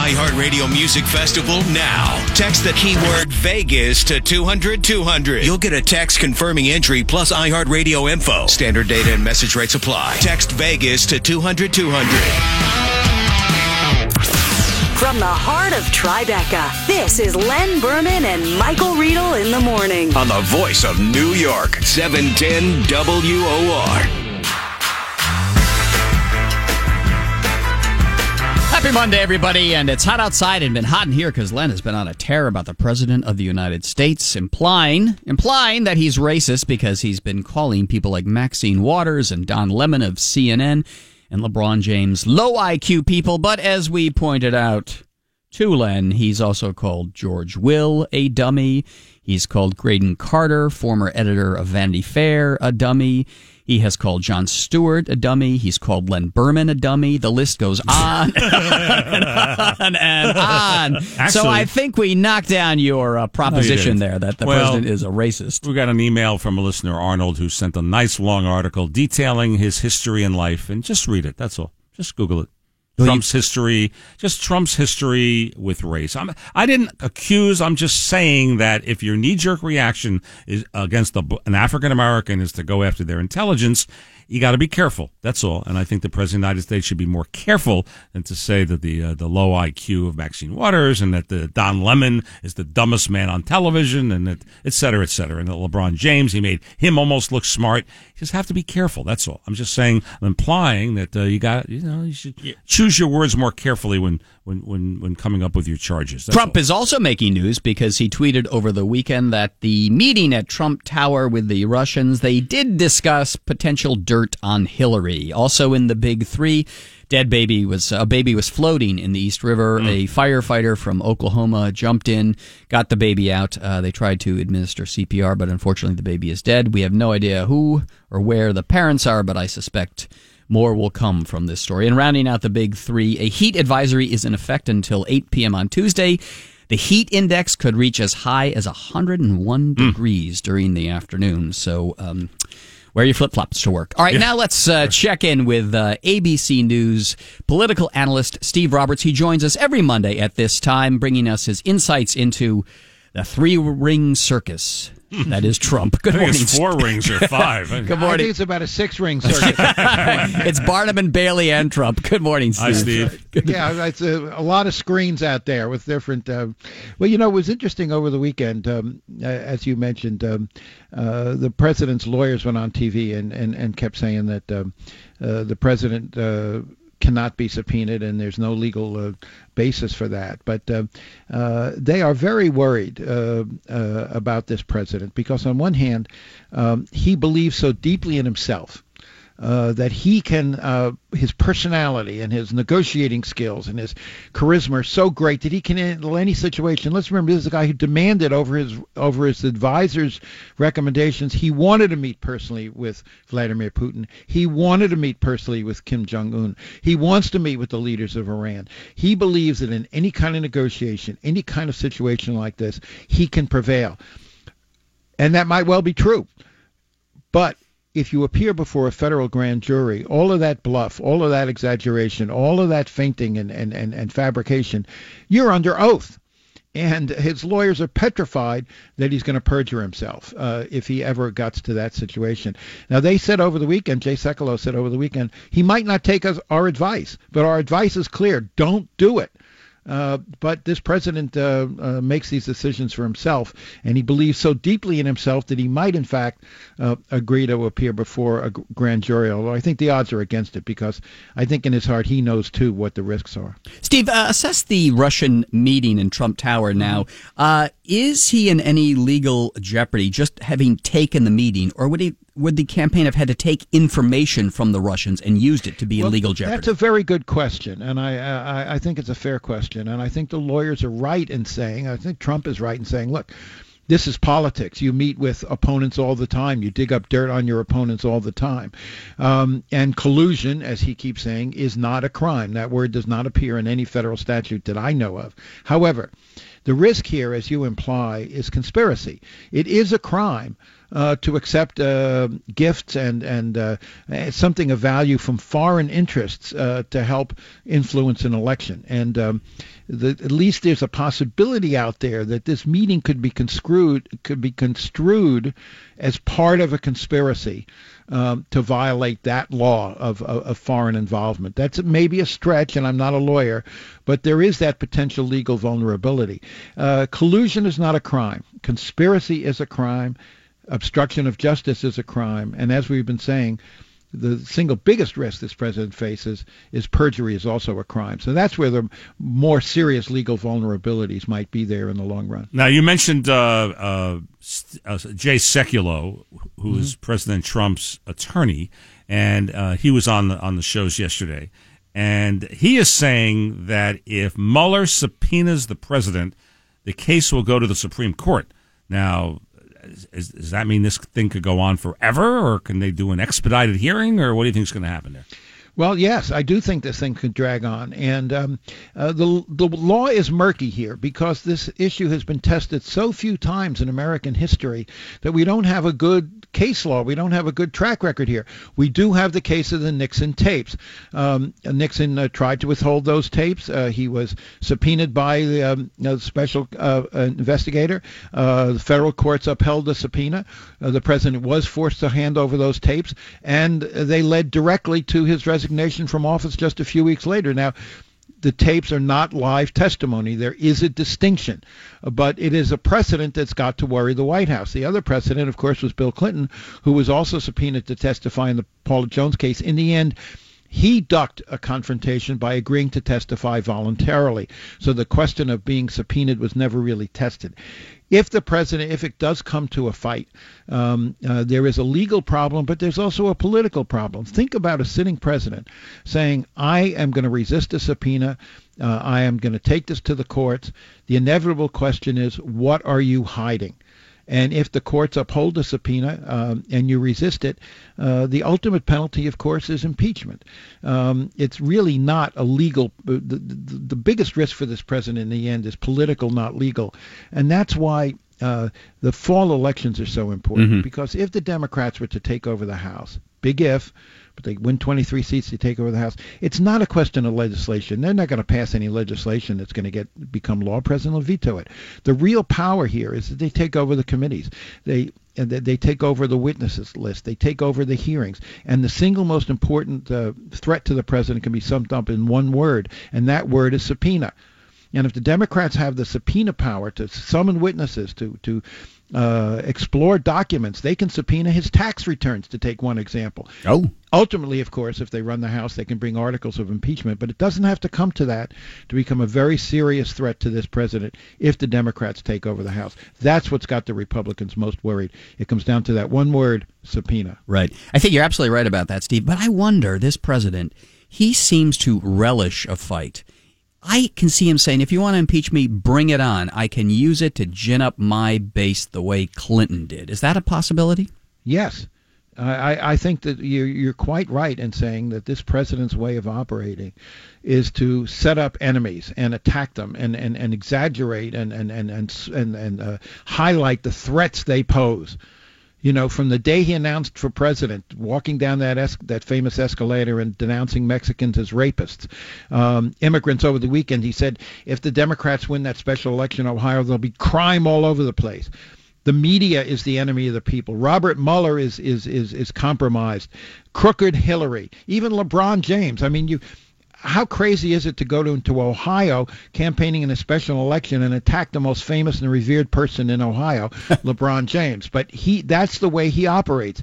iHeartRadio Music Festival now. Text the keyword Vegas to 200-200. You'll get a text confirming entry plus iHeartRadio info. Standard data and message rates apply. Text Vegas to 200-200. From the heart of Tribeca, this is Len Berman and Michael Riedel in the morning. On the voice of New York, 710 WOR. Happy Monday, everybody, and it's hot outside and been hot in here because Len has been on a tear about the President of the United States, implying that he's racist because he's been calling people like Maxine Waters and Don Lemon of CNN and LeBron James low IQ people. But as we pointed out to Len, he's also called George Will a dummy. He's called Graydon Carter, former editor of Vanity Fair, a dummy. He has called Jon Stewart a dummy. He's called Len Berman a dummy. The list goes on and on and on. Actually, so I think we knocked down your proposition there that the president is a racist. We got an email from a listener, Arnold, who sent a nice long article detailing his history in life. And just read it. That's all. Just Google it. Trump's history with race. I didn't accuse. I'm just saying that if your knee-jerk reaction is against an African American is to go after their intelligence, you got to be careful. That's all. And I think the President of the United States should be more careful than to say that the low IQ of Maxine Waters and that the Don Lemon is the dumbest man on television and that et cetera, et cetera. And that LeBron James, he made him almost look smart. You just have to be careful. That's all. I'm just saying, I'm implying that you should choose your words more carefully when coming up with your charges. That's Trump all. is also making news because he tweeted over the weekend that the meeting at Trump Tower with the Russians, they did discuss potential dirt on Hillary. Also in the big three, a baby was floating in the East River. A firefighter from Oklahoma jumped in, got the baby out. They tried to administer CPR, but unfortunately the baby is dead. We have no idea who or where the parents are, but I suspect more will come from this story. And rounding out the big three, a heat advisory is in effect until 8 p.m. on Tuesday. The heat index could reach as high as 101 degrees during the afternoon. So wear your flip-flops to work. All right, now let's check in with ABC News political analyst Steve Roberts. He joins us every Monday at this time, bringing us his insights into the three-ring circus. That is Trump. Good morning. It's 4 rings or 5. Good morning. I think it's about a 6-ring circuit. It's Barnum and Bailey and Trump. Good morning, Steve. Hi, Steve. Yeah, it's a lot of screens out there with different. Well, it was interesting over the weekend, as you mentioned, the president's lawyers went on TV and kept saying that the president cannot be subpoenaed and there's no legal basis for that. But they are very worried about this president because on one hand, he believes so deeply in himself that he can, his personality and his negotiating skills and his charisma are so great that he can handle any situation. Let's remember, this is a guy who demanded over his advisors' recommendations. He wanted to meet personally with Vladimir Putin. He wanted to meet personally with Kim Jong-un. He wants to meet with the leaders of Iran. He believes that in any kind of negotiation, any kind of situation like this, he can prevail. And that might well be true. But if you appear before a federal grand jury, all of that bluff, all of that exaggeration, all of that feinting and fabrication, you're under oath. And his lawyers are petrified that he's going to perjure himself if he ever gets to that situation. Now, they said over the weekend, Jay Sekulow said over the weekend, he might not take our advice, but our advice is clear. Don't do it. But this president makes these decisions for himself, and he believes so deeply in himself that he might, in fact, agree to appear before a grand jury, although I think the odds are against it because I think in his heart he knows, too, what the risks are. Steve, assess the Russian meeting in Trump Tower now. Is he in any legal jeopardy just having taken the meeting, or would the campaign have had to take information from the Russians and used it to be in legal jeopardy? That's a very good question, and I think it's a fair question. And I think the lawyers are right in saying, I think Trump is right in saying, look, this is politics. You meet with opponents all the time. You dig up dirt on your opponents all the time. And collusion, as he keeps saying, is not a crime. That word does not appear in any federal statute that I know of. However, The risk here, as you imply, is conspiracy. It is a crime to accept gifts and something of value from foreign interests to help influence an election. And at least there's a possibility out there that this meeting could be construed as part of a conspiracy to violate that law of foreign involvement. That's maybe a stretch, and I'm not a lawyer, but there is that potential legal vulnerability. Collusion is not a crime. Conspiracy is a crime. Obstruction of justice is a crime. And as we've been saying, the single biggest risk this president faces is perjury is also a crime. So that's where the more serious legal vulnerabilities might be there in the long run. Now, you mentioned Jay Sekulow, who is President Trump's attorney, and he was on the shows yesterday. And he is saying that if Mueller subpoenas the president, the case will go to the Supreme Court. Now, does that mean this thing could go on forever, or can they do an expedited hearing, or what do you think is going to happen there? Well, yes, I do think this thing could drag on, and the law is murky here because this issue has been tested so few times in American history that we don't have a good case law. We don't have a good track record here. We do have the case of the Nixon tapes. Nixon tried to withhold those tapes. He was subpoenaed by the special investigator. The federal courts upheld the subpoena. The president was forced to hand over those tapes, and they led directly to his resignation from office just a few weeks later. Now, the tapes are not live testimony. There is a distinction, but it is a precedent that's got to worry the White House. The other precedent, of course, was Bill Clinton, who was also subpoenaed to testify in the Paula Jones case. In the end, he ducked a confrontation by agreeing to testify voluntarily. So the question of being subpoenaed was never really tested. If it does come to a fight, there is a legal problem, but there's also a political problem. Think about a sitting president saying, I am going to resist a subpoena. I am going to take this to the courts. The inevitable question is, what are you hiding? And if the courts uphold the subpoena and you resist it, the ultimate penalty, of course, is impeachment. It's really not a legal. The biggest risk for this president in the end is political, not legal. And that's why the fall elections are so important, because if the Democrats were to take over the House, big if, but they win 23 seats to take over the House, it's not a question of legislation. They're not going to pass any legislation that's going to become law. President will veto it. The real power here is that they take over the committees. They take over the witnesses list. They take over the hearings. And the single most important threat to the president can be summed up in one word, and that word is subpoena. And if the Democrats have the subpoena power to summon witnesses, to explore documents, they can subpoena his tax returns, to take one example. Oh. Ultimately, of course, if they run the House, they can bring articles of impeachment, but it doesn't have to come to that to become a very serious threat to this president if the Democrats take over the House. That's what's got the Republicans most worried. It comes down to that one word, subpoena. Right. I think you're absolutely right about that, Steve, but I wonder, this president, he seems to relish a fight. I can see him saying, if you want to impeach me, bring it on. I can use it to gin up my base the way Clinton did. Is that a possibility? Yes. I think that you're quite right in saying that this president's way of operating is to set up enemies and attack them and exaggerate and highlight the threats they pose. You know, from the day he announced for president, walking down that famous escalator and denouncing Mexicans as rapists, immigrants over the weekend, he said, if the Democrats win that special election in Ohio, there'll be crime all over the place. The media is the enemy of the people. Robert Mueller is compromised. Crooked Hillary. Even LeBron James. I mean, how crazy is it to go into Ohio campaigning in a special election and attack the most famous and revered person in Ohio, LeBron James? But that's the way he operates.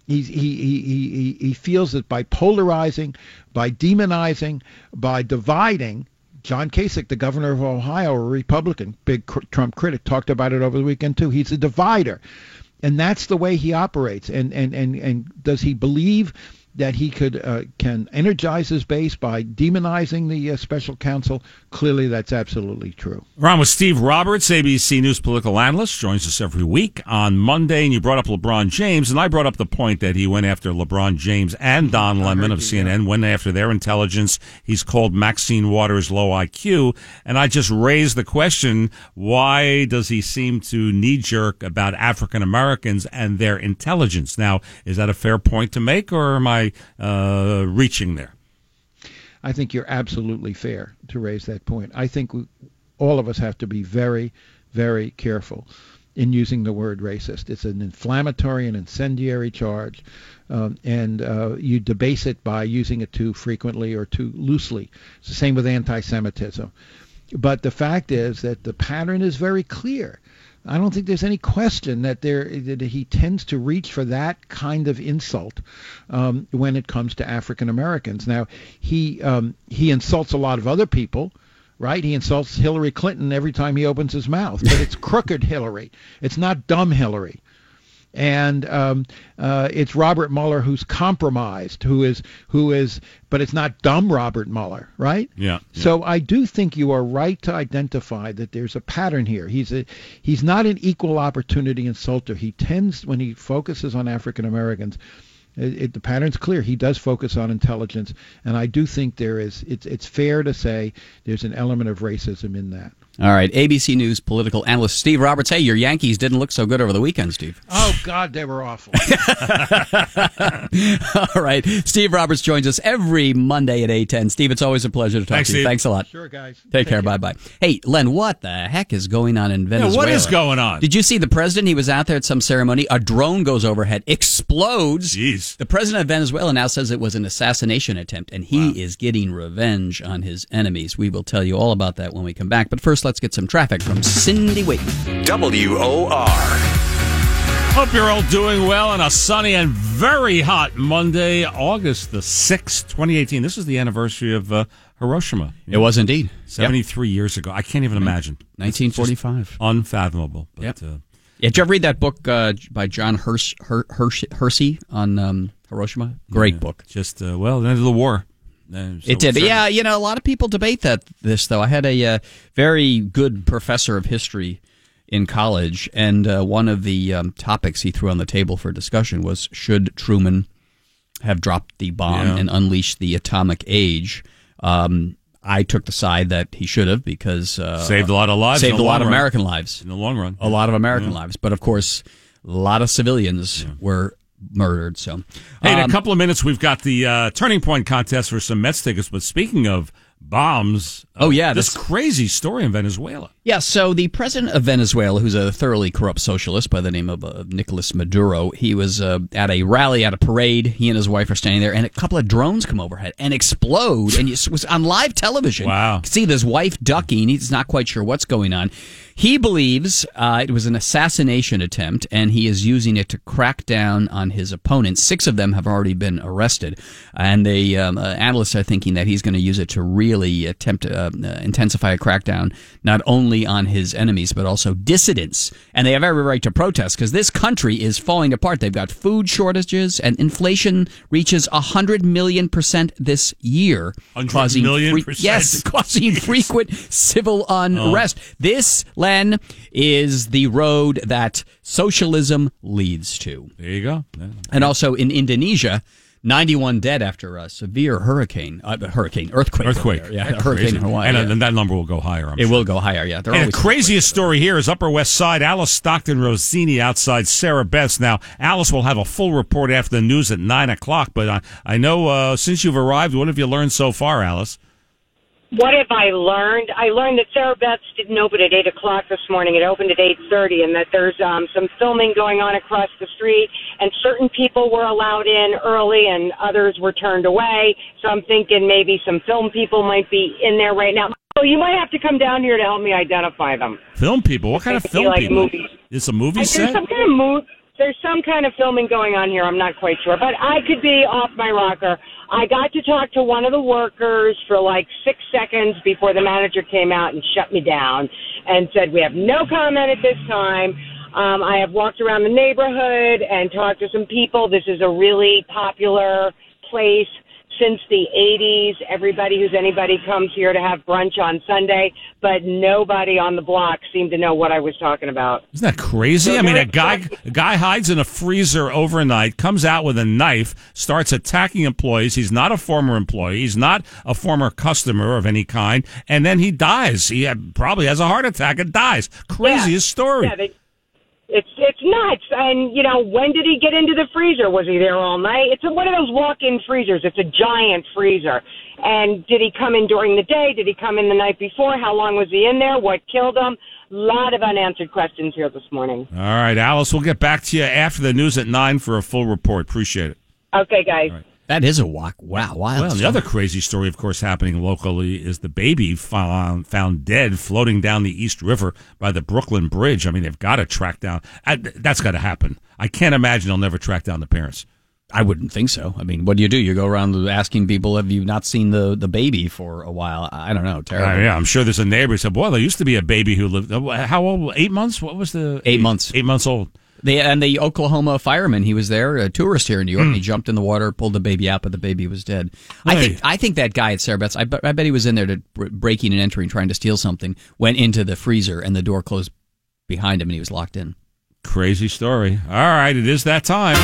He feels that by polarizing, by demonizing, by dividing. John Kasich, the governor of Ohio, a Republican, big Trump critic, talked about it over the weekend too. He's a divider. And that's the way he operates. And does he believe that he can energize his base by demonizing the special counsel, clearly that's absolutely true. We're on with Steve Roberts, ABC News political analyst, joins us every week on Monday, and you brought up LeBron James, and I brought up the point that he went after LeBron James and Don Lemon of CNN, went after their intelligence. He's called Maxine Waters low IQ, and I just raised the question, why does he seem to knee-jerk about African Americans and their intelligence? Now, is that a fair point to make, or am I reaching there? I think you're absolutely fair to raise that point. I think all of us have to be very, very careful in using the word racist. It's an inflammatory and incendiary charge, and you debase it by using it too frequently or too loosely. It's the same with anti-Semitism. But the fact is that the pattern is very clear. I don't think there's any question that he tends to reach for that kind of insult when it comes to African Americans. Now, he insults a lot of other people, right? He insults Hillary Clinton every time he opens his mouth, but it's crooked Hillary. It's not dumb Hillary. And it's Robert Mueller who's compromised, who is, but it's not dumb Robert Mueller, right? Yeah. So I do think you are right to identify that there's a pattern here. He's not an equal opportunity insulter. He tends, when he focuses on African Americans, the pattern's clear. He does focus on intelligence, and I do think it's fair to say there's an element of racism in that. All right, ABC News political analyst Steve Roberts. Hey, your Yankees didn't look so good over the weekend, Steve. Oh, God, they were awful. All right, Steve Roberts joins us every Monday at 8:10. Steve, it's always a pleasure to talk to you. Steve. Thanks a lot. Sure, guys. Take care. Bye-bye. Hey, Len, what the heck is going on in Venezuela? Yeah, what is going on? Did you see the president? He was out there at some ceremony. A drone goes overhead, explodes. Jeez. The president of Venezuela now says it was an assassination attempt, and he is getting revenge on his enemies. We will tell you all about that when we come back. But first, let's get some traffic from Cindy Waitman. WOR. Hope you're all doing well on a sunny and very hot Monday, August the 6th, 2018. This is the anniversary of Hiroshima. It was indeed. 73 years ago. I can't even imagine. 1945. Unfathomable. But, Yep. Did you ever read that book by John Hersey on Hiroshima? Great book. Just, the end of the war. It did. Yeah, a lot of people debate this, though. I had a very good professor of history in college, and one of the topics he threw on the table for discussion was, should Truman have dropped the bomb and unleashed the atomic age? I took the side that he should have, because saved a lot of lives. Saved a lot of American lives. In the long run. A lot of American lives. But, of course, a lot of civilians were murdered. So, hey, in a couple of minutes, we've got the Turning Point contest for some Mets tickets. But speaking of bombs, this crazy story in Venezuela. Yeah, so the president of Venezuela, who's a thoroughly corrupt socialist by the name of Nicolas Maduro, he was at a rally, at a parade. He and his wife are standing there, and a couple of drones come overhead and explode, and it was on live television. Wow. You can see his wife ducking. He's not quite sure what's going on. He believes it was an assassination attempt, and he is using it to crack down on his opponents. 6 of them have already been arrested, and the analysts are thinking that he's going to use it to really attempt to intensify a crackdown, not only on his enemies, but also dissidents. And they have every right to protest, because this country is falling apart. They've got food shortages, and inflation reaches 100 million% this year. 100 million%? Yes, causing frequent civil unrest. This, Len, is the road that socialism leads to. There you go. Yeah. And also in Indonesia, 91 dead after a severe earthquake. Earthquake. Yeah, hurricane in Hawaii. And that number will go higher. It will go higher, yeah. And the craziest story here is Upper West Side. Alice Stockton Rossini outside Sarah Beth's. Now, Alice will have a full report after the news at 9 o'clock, but I know since you've arrived, what have you learned so far, Alice? What have I learned? I learned that Sarah Beth's didn't open at 8 o'clock this morning. It opened at 8:30, and that there's some filming going on across the street, and certain people were allowed in early and others were turned away. So I'm thinking maybe some film people might be in there right now. So you might have to come down here to help me identify them. Film people? What kind of film people? Movies. It's a movie set? There's some kind of filming going on here. I'm not quite sure. But I could be off my rocker. I got to talk to one of the workers for like 6 seconds before the manager came out and shut me down and said, we have no comment at this time. I have walked around the neighborhood and talked to some people. This is a really popular place since the 80s. Everybody who's anybody comes here to have brunch on Sunday, but nobody on the block seemed to know what I was talking about. Isn't that crazy? So I mean, a guy hides in a freezer overnight, comes out with a knife, starts attacking employees. He's not a former employee. He's not a former customer of any kind. And then he dies. He probably has a heart attack and dies. Craziest story. Yeah, it's nuts. And, when did he get into the freezer? Was he there all night? It's one of those walk-in freezers. It's a giant freezer. And did he come in during the day? Did he come in the night before? How long was he in there? What killed him? A lot of unanswered questions here this morning. All right, Alice, we'll get back to you after the news at 9 for a full report. Appreciate it. Okay, guys. All right. That is a wild Well, the other crazy story, of course, happening locally is the baby found dead floating down the East River by the Brooklyn Bridge. I mean, they've got to track down. That's got to happen. I can't imagine they'll never track down the parents. I wouldn't think so. I mean, what do? You go around asking people, have you not seen the baby for a while? I don't know. Terrible. Yeah, I'm sure there's a neighbor who said, boy, there used to be a baby who lived, how old? 8 months? What was the? 8 months. 8 months old. The Oklahoma fireman, he was there, a tourist here in New York, and he jumped in the water, pulled the baby out, but the baby was dead. Hey. I think that guy at Sarah Beth's, I bet he was in there to breaking and entering, trying to steal something, went into the freezer, and the door closed behind him, and he was locked in. Crazy story. All right, it is that time.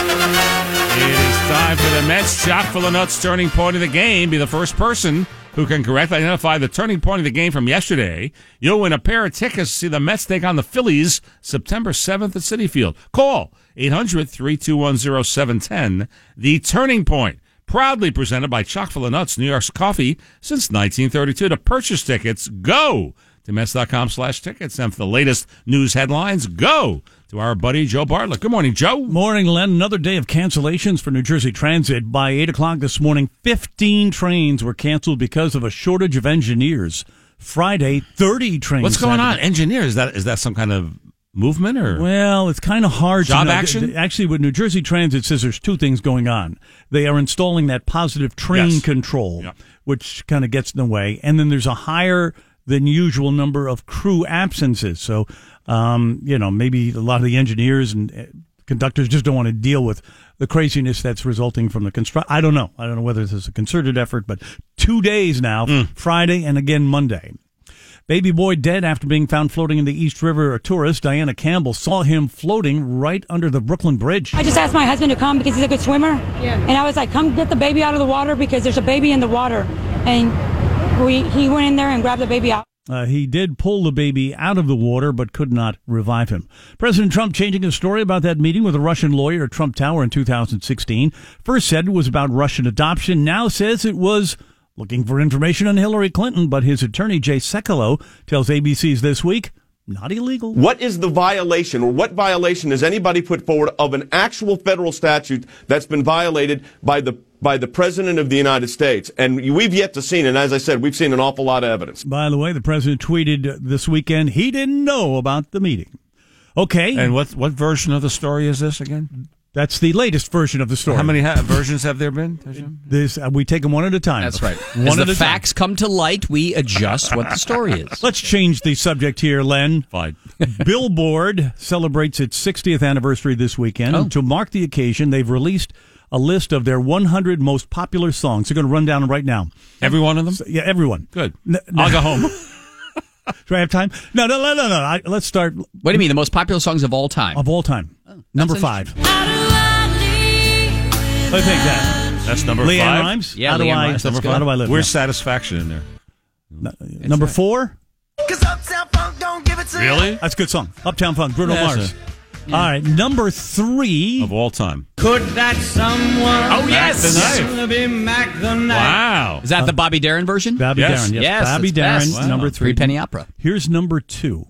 It is time for the Mets chock-full of nuts turning point of the game. Be the first person who can correctly identify the turning point of the game from yesterday. You'll win a pair of tickets to see the Mets take on the Phillies September 7th at Citi Field. Call 800-321-0710. The Turning Point, proudly presented by Chock-full of Nuts, New York's coffee since 1932. To purchase tickets, go to Mets.com/tickets. And for the latest news headlines, go to our buddy Joe Bartlett. Good morning, Joe. Morning, Len. Another day of cancellations for New Jersey Transit. By 8 o'clock this morning, 15 trains were canceled because of a shortage of engineers. Friday, 30 trains. What's going on? Engineers? Is that some kind of movement? Or Well, it's kind of hard job to know. action? Actually, with New Jersey Transit says there's two things going on. They are installing that positive train control, which kind of gets in the way. And then there's a higher than usual number of crew absences. So, maybe a lot of the engineers and conductors just don't want to deal with the craziness that's resulting from the construction. I don't know whether this is a concerted effort, but 2 days now, Friday and again Monday. Baby boy dead after being found floating in the East River. A tourist, Diana Campbell, saw him floating right under the Brooklyn Bridge. I just asked my husband to come because he's a good swimmer. Yeah. And I was like, come get the baby out of the water because there's a baby in the water. And he went in there and grabbed the baby out. He did pull the baby out of the water, but could not revive him. President Trump changing his story about that meeting with a Russian lawyer at Trump Tower in 2016. First said it was about Russian adoption. Now says it was looking for information on Hillary Clinton. But his attorney, Jay Sekulow, tells ABC's This Week, not illegal. What is the violation, or what violation has anybody put forward of an actual federal statute that's been violated by the President of the United States? And we've yet to see, and as I said, we've seen an awful lot of evidence. By the way, the president tweeted this weekend he didn't know about the meeting. Okay. And what version of the story is this again? That's the latest version of the story. How many versions have there been? We take them one at a time. That's right. As the facts come to light, we adjust what the story is. Let's change the subject here, Len. Fine. Billboard celebrates its 60th anniversary this weekend. Oh. To mark the occasion, they've released a list of their 100 most popular songs. They're going to run down them right now. Every one of them? Yeah, everyone. Good. I'll go home. Do I have time? No. Let's start. What do you mean, the most popular songs of all time? Of all time. Number 5. I think that. That's number 5. Leanne Rimes? Yeah, How do Leanne Rimes, How do I live? Where's Satisfaction in there? Number 4? Really? That's a good song. Uptown Funk, Bruno Yeah, Mars. All right, number 3. Of all time. Could that someone Oh, yes! be Mac the Knife? Wow. Is that the Bobby Darin version? Bobby Yes. Darin. Yes, Bobby that's Darin, best. number Wow. 3. Three Penny Opera. Here's number 2.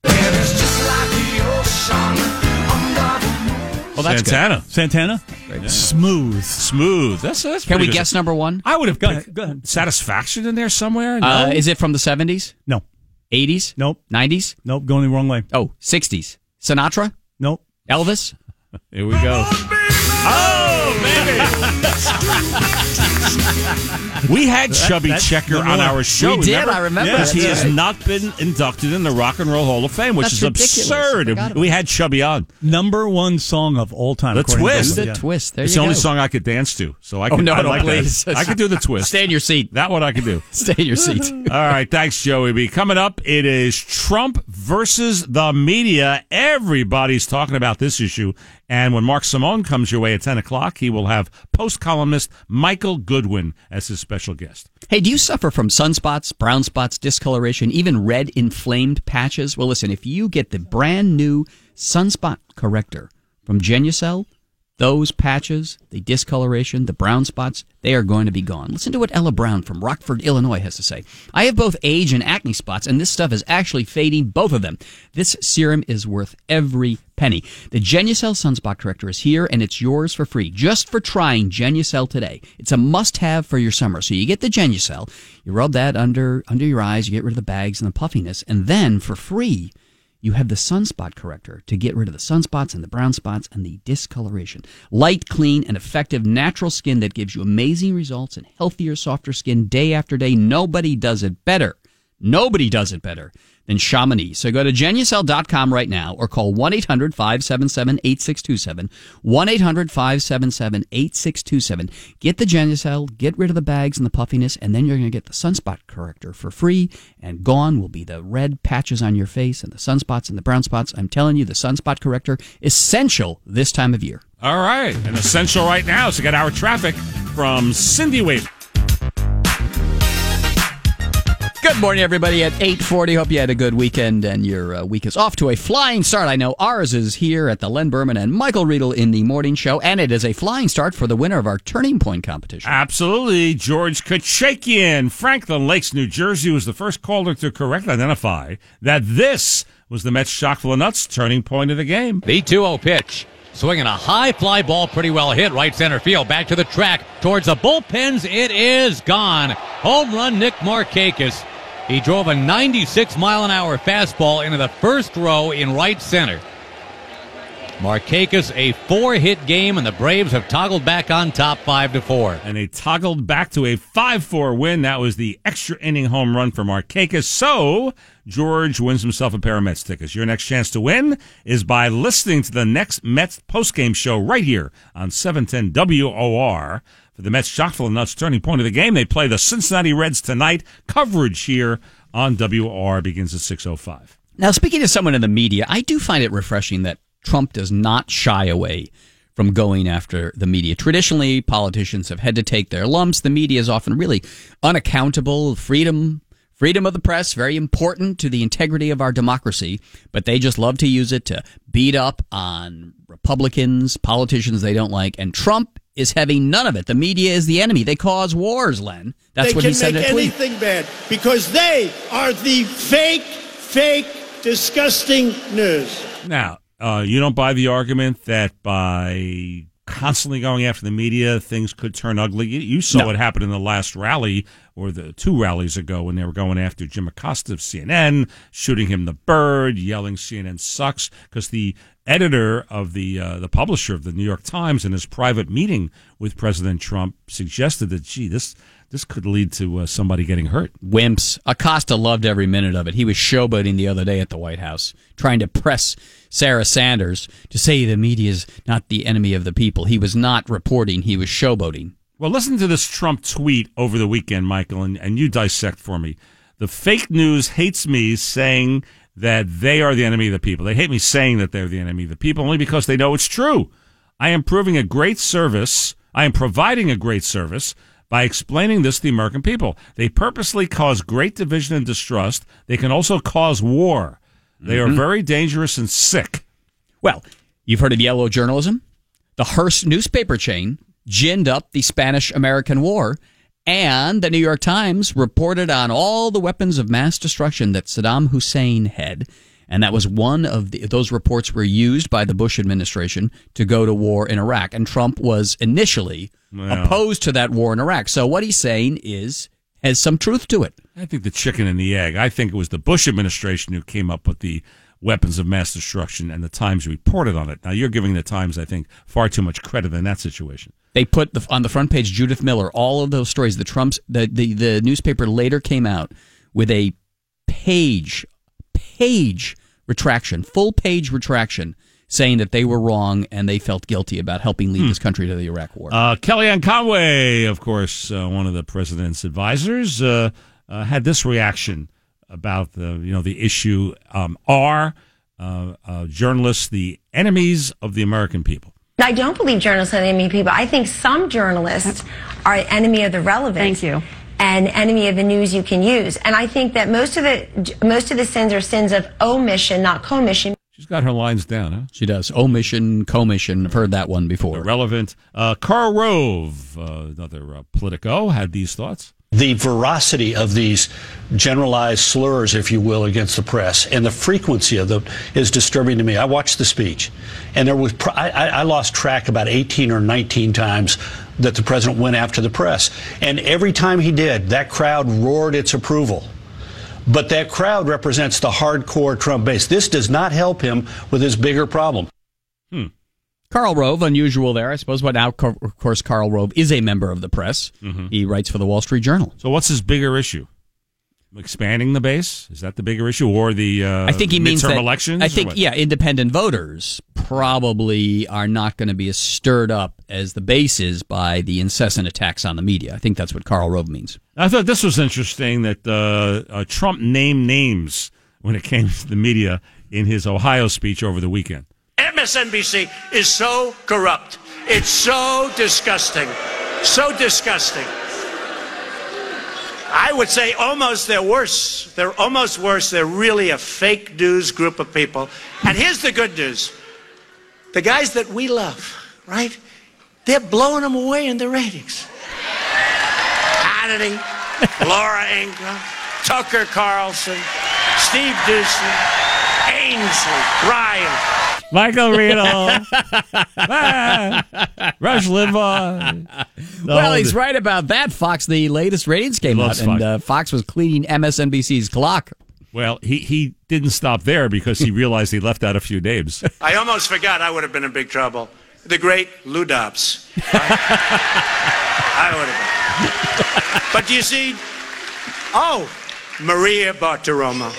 Well, that's Santana. Santana? Smooth. Smooth. That's Can pretty we good. guess number 1? I would have Go picked ahead. Satisfaction in there somewhere. No? Is it from the 70s? No. 80s? Nope. 90s? Nope. Going the wrong way. Oh, 60s. Sinatra? Nope. Elvis? Here we go. Oh, We had Chubby Checker on our show. We did, I remember. Because he has not been inducted in the Rock and Roll Hall of Fame, which is absurd. We had Chubby on. #1 song of all time. The Twist. The Twist. There it's you the only go. song I could dance to. So I could, please. I could do the Twist. Stay in your seat. That one I could do. Stay in your seat. All right, thanks, Joey B. Coming up, it is Trump versus the media. Everybody's talking about this issue. And when Mark Simone comes your way at 10 o'clock, he will have Post columnist Michael Goodwin as his special guest. Hey, do you suffer from sunspots, brown spots, discoloration, even red inflamed patches? Well, listen, if you get the brand new Sunspot Corrector from Genucel, those patches, the discoloration, the brown spots, they are going to be gone. Listen to what Ella Brown from Rockford, Illinois has to say. I have both age and acne spots, and this stuff is actually fading both of them. This serum is worth every penny. The Genucel Sunspot Corrector is here, and it's yours for free, just for trying Genucel today. It's a must-have for your summer. So you get the Genucel, you rub that under your eyes, you get rid of the bags and the puffiness, and then for free, you have the Sunspot Corrector to get rid of the sunspots and the brown spots and the discoloration. Light, clean, and effective natural skin that gives you amazing results and healthier, softer skin day after day. Nobody does it better. Nobody does it better than Chamonix. So go to Genucel.com right now or call 1-800-577-8627. 1-800-577-8627. Get the Genucel, get rid of the bags and the puffiness, and then you're going to get the Sunspot Corrector for free, and gone will be the red patches on your face and the sunspots and the brown spots. I'm telling you, the Sunspot Corrector, essential this time of year. All right. And essential right now is to get our traffic from Cindy Wade. Good morning, everybody, at 8:40. Hope you had a good weekend and your week is off to a flying start. I know ours is here at the Len Berman and Michael Riedel in the morning show, and it is a flying start for the winner of our Turning Point competition. Absolutely. George Kachakian, Franklin Lakes, New Jersey, was the first caller to correctly identify that this was the Mets' chock-full of nuts turning point of the game. The 2-0 pitch. Swinging a high fly ball, pretty well hit, right center field. Back to the track, towards the bullpens. It is gone. Home run, Nick Markakis. He drove a 96-mile-an-hour fastball into the first row in right center. Markakis, a 4-hit game, and the Braves have toggled back on top 5-4. And they toggled back to a 5-4 win. That was the extra inning home run for Markakis. So George wins himself a pair of Mets tickets. Your next chance to win is by listening to the next Mets postgame show right here on 710 WOR. For the Mets' chock-full of nuts turning point of the game, they play the Cincinnati Reds tonight. Coverage here on WOR begins at 6:05. Now, speaking to someone in the media, I do find it refreshing that Trump does not shy away from going after the media. Traditionally, politicians have had to take their lumps. The media is often really unaccountable. Freedom of the press, very important to the integrity of our democracy, but they just love to use it to beat up on Republicans, politicians they don't like, and Trump is having none of it. The media is the enemy. They cause wars, Len. That's what he said in a tweet. They can make anything bad because they are the fake, disgusting news. Now, you don't buy the argument that by constantly going after the media, things could turn ugly. You saw what happened in the last rally, or the 2 rallies ago, when they were going after Jim Acosta of CNN, shooting him the bird, yelling CNN sucks, because the editor of the publisher of the New York Times, in his private meeting with President Trump, suggested that, this could lead to somebody getting hurt. Wimps. Acosta loved every minute of it. He was showboating the other day at the White House, trying to press Sarah Sanders to say the media is not the enemy of the people. He was not reporting. He was showboating. Well, listen to this Trump tweet over the weekend, Michael, and you dissect for me. The fake news hates me saying that they are the enemy of the people. They hate me saying that they're the enemy of the people only because they know it's true. I am providing a great service by explaining this to the American people. They purposely cause great division and distrust. They can also cause war. They are very dangerous and sick. Well, you've heard of yellow journalism? The Hearst newspaper chain ginned up the Spanish-American War, and the New York Times reported on all the weapons of mass destruction that Saddam Hussein had. And that was one of those reports were used by the Bush administration to go to war in Iraq. And Trump was initially opposed to that war in Iraq. So what he's saying has some truth to it. I think the chicken and the egg. I think it was the Bush administration who came up with the weapons of mass destruction, and the Times reported on it. Now, you're giving the Times, I think, far too much credit in that situation. They put on the front page Judith Miller, all of those stories. The newspaper later came out with a page retraction, full page retraction, saying that they were wrong and they felt guilty about helping lead this country to the Iraq War. Kellyanne Conway, of course, one of the president's advisors, had this reaction about the issue. Are journalists the enemies of the American people? I don't believe journalists are the enemy of people. I think some journalists are enemy of the relevance. Thank you. And enemy of the news you can use. And I think that most of the sins are sins of omission, not commission. She's got her lines down, huh? She does. Omission, commission. I've heard that one before. Irrelevant. Karl Rove, another Politico, had these thoughts. The veracity of these generalized slurs, if you will, against the press and the frequency of them is disturbing to me. I watched the speech, and there was I lost track about 18 or 19 times that the president went after the press. And every time he did, that crowd roared its approval. But that crowd represents the hardcore Trump base. This does not help him with his bigger problem. Karl Rove, unusual there, I suppose. But now, of course, Karl Rove is a member of the press. Mm-hmm. He writes for the Wall Street Journal. So what's his bigger issue? Expanding the base? Is that the bigger issue? Or the I think he means midterm that, elections? I think, independent voters probably are not going to be as stirred up as the base is by the incessant attacks on the media. I think that's what Karl Rove means. I thought this was interesting that Trump named names when it came to the media in his Ohio speech over the weekend. MSNBC is so corrupt. It's so disgusting. So disgusting. I would say almost they're worse. They're almost worse. They're really a fake news group of people. And here's the good news. The guys that we love, right? They're blowing them away in the ratings. Hannity, Laura Ingraham, Tucker Carlson, Steve Doocy, Ainsley, Ryan. Michael Riedel, Rush Limbaugh. Well, he's right about that. Fox, the latest ratings came out, and Fox was cleaning MSNBC's clock. Well, he didn't stop there because he realized he left out a few names. I almost forgot I would have been in big trouble. The great Lou Dobbs. I would have been. But you see, Maria Bartiromo.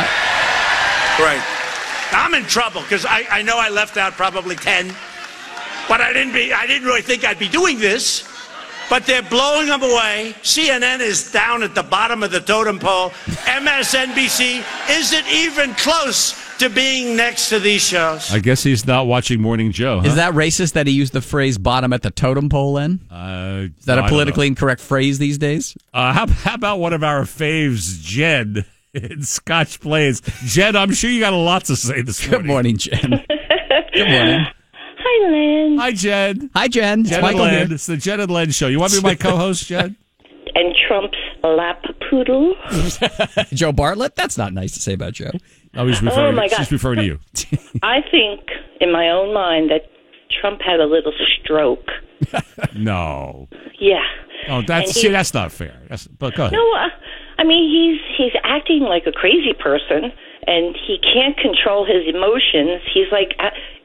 Right. I'm in trouble because I know I left out probably 10, but I didn't really think I'd be doing this. But they're blowing them away. CNN is down at the bottom of the totem pole. MSNBC isn't even close to being next to these shows. I guess he's not watching Morning Joe. Huh? Is that racist that he used the phrase "bottom at the totem pole"? Then is that a politically incorrect phrase these days? How about one of our faves, Jen? In Scotch Plains. Jen, I'm sure you got a lot to say this morning. Good morning, Jen. Good morning. Hi, Len. Hi, Jen. Hi, Jen. Jen Michael and Len. here. It's the Jen and Len show. You want to be my co-host, Jen? And Trump's lap poodle. Joe Bartlett? That's not nice to say about Joe. Oh, he's referring, she's referring to you. I think, in my own mind, that Trump had a little stroke. No. Yeah. Oh, that's not fair. But go ahead. No, I mean, he's acting like a crazy person, and he can't control his emotions. He's like,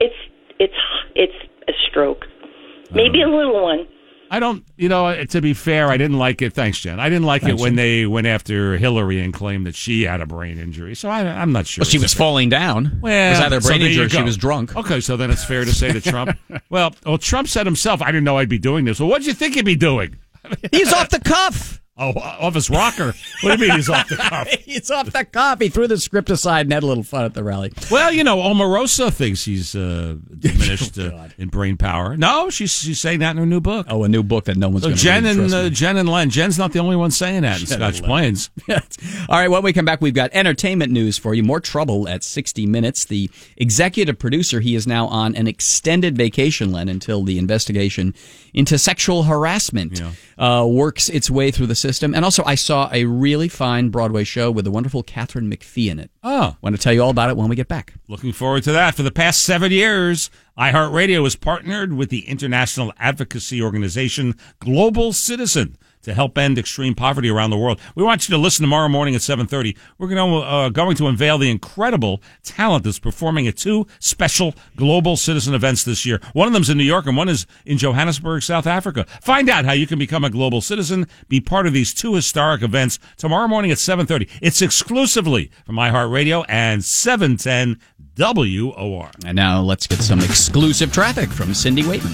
it's a stroke, maybe a little one. I don't, to be fair, I didn't like it. Thanks, Jen. I didn't like it when they went after Hillary and claimed that she had a brain injury. So I'm not sure. Well, she was falling down. Well, it was either a brain injury or she was drunk. Okay, so then it's fair to say to Trump. well, Trump said himself, I didn't know I'd be doing this. Well, what did you think he'd be doing? He's off the cuff. Oh, off his rocker. What do you mean he's off the cuff? He's off the cuff. He threw the script aside and had a little fun at the rally. Well, Omarosa thinks he's diminished in brain power. No, she's saying that in her new book. Oh, a new book that no one's going to read. Jen and Len. Jen's not the only one saying that in Scotch Plains. All right, when we come back, we've got entertainment news for you. More trouble at 60 Minutes. The executive producer, he is now on an extended vacation, Len, until the investigation into sexual harassment works its way through the system. And also, I saw a really fine Broadway show with the wonderful Catherine McPhee in it. Oh. I want to tell you all about it when we get back. Looking forward to that. For the past 7 years, iHeartRadio has partnered with the international advocacy organization Global Citizen to to help end extreme poverty around the world. We want you to listen tomorrow morning at 7:30. We're going to unveil the incredible talent that's performing at 2 special global citizen events this year. One of them's in New York and one is in Johannesburg, South Africa. Find out how you can become a global citizen, be part of these 2 historic events tomorrow morning at 7:30. It's exclusively from iHeartRadio and 710 WOR. And now let's get some exclusive traffic from Cindy Waitman.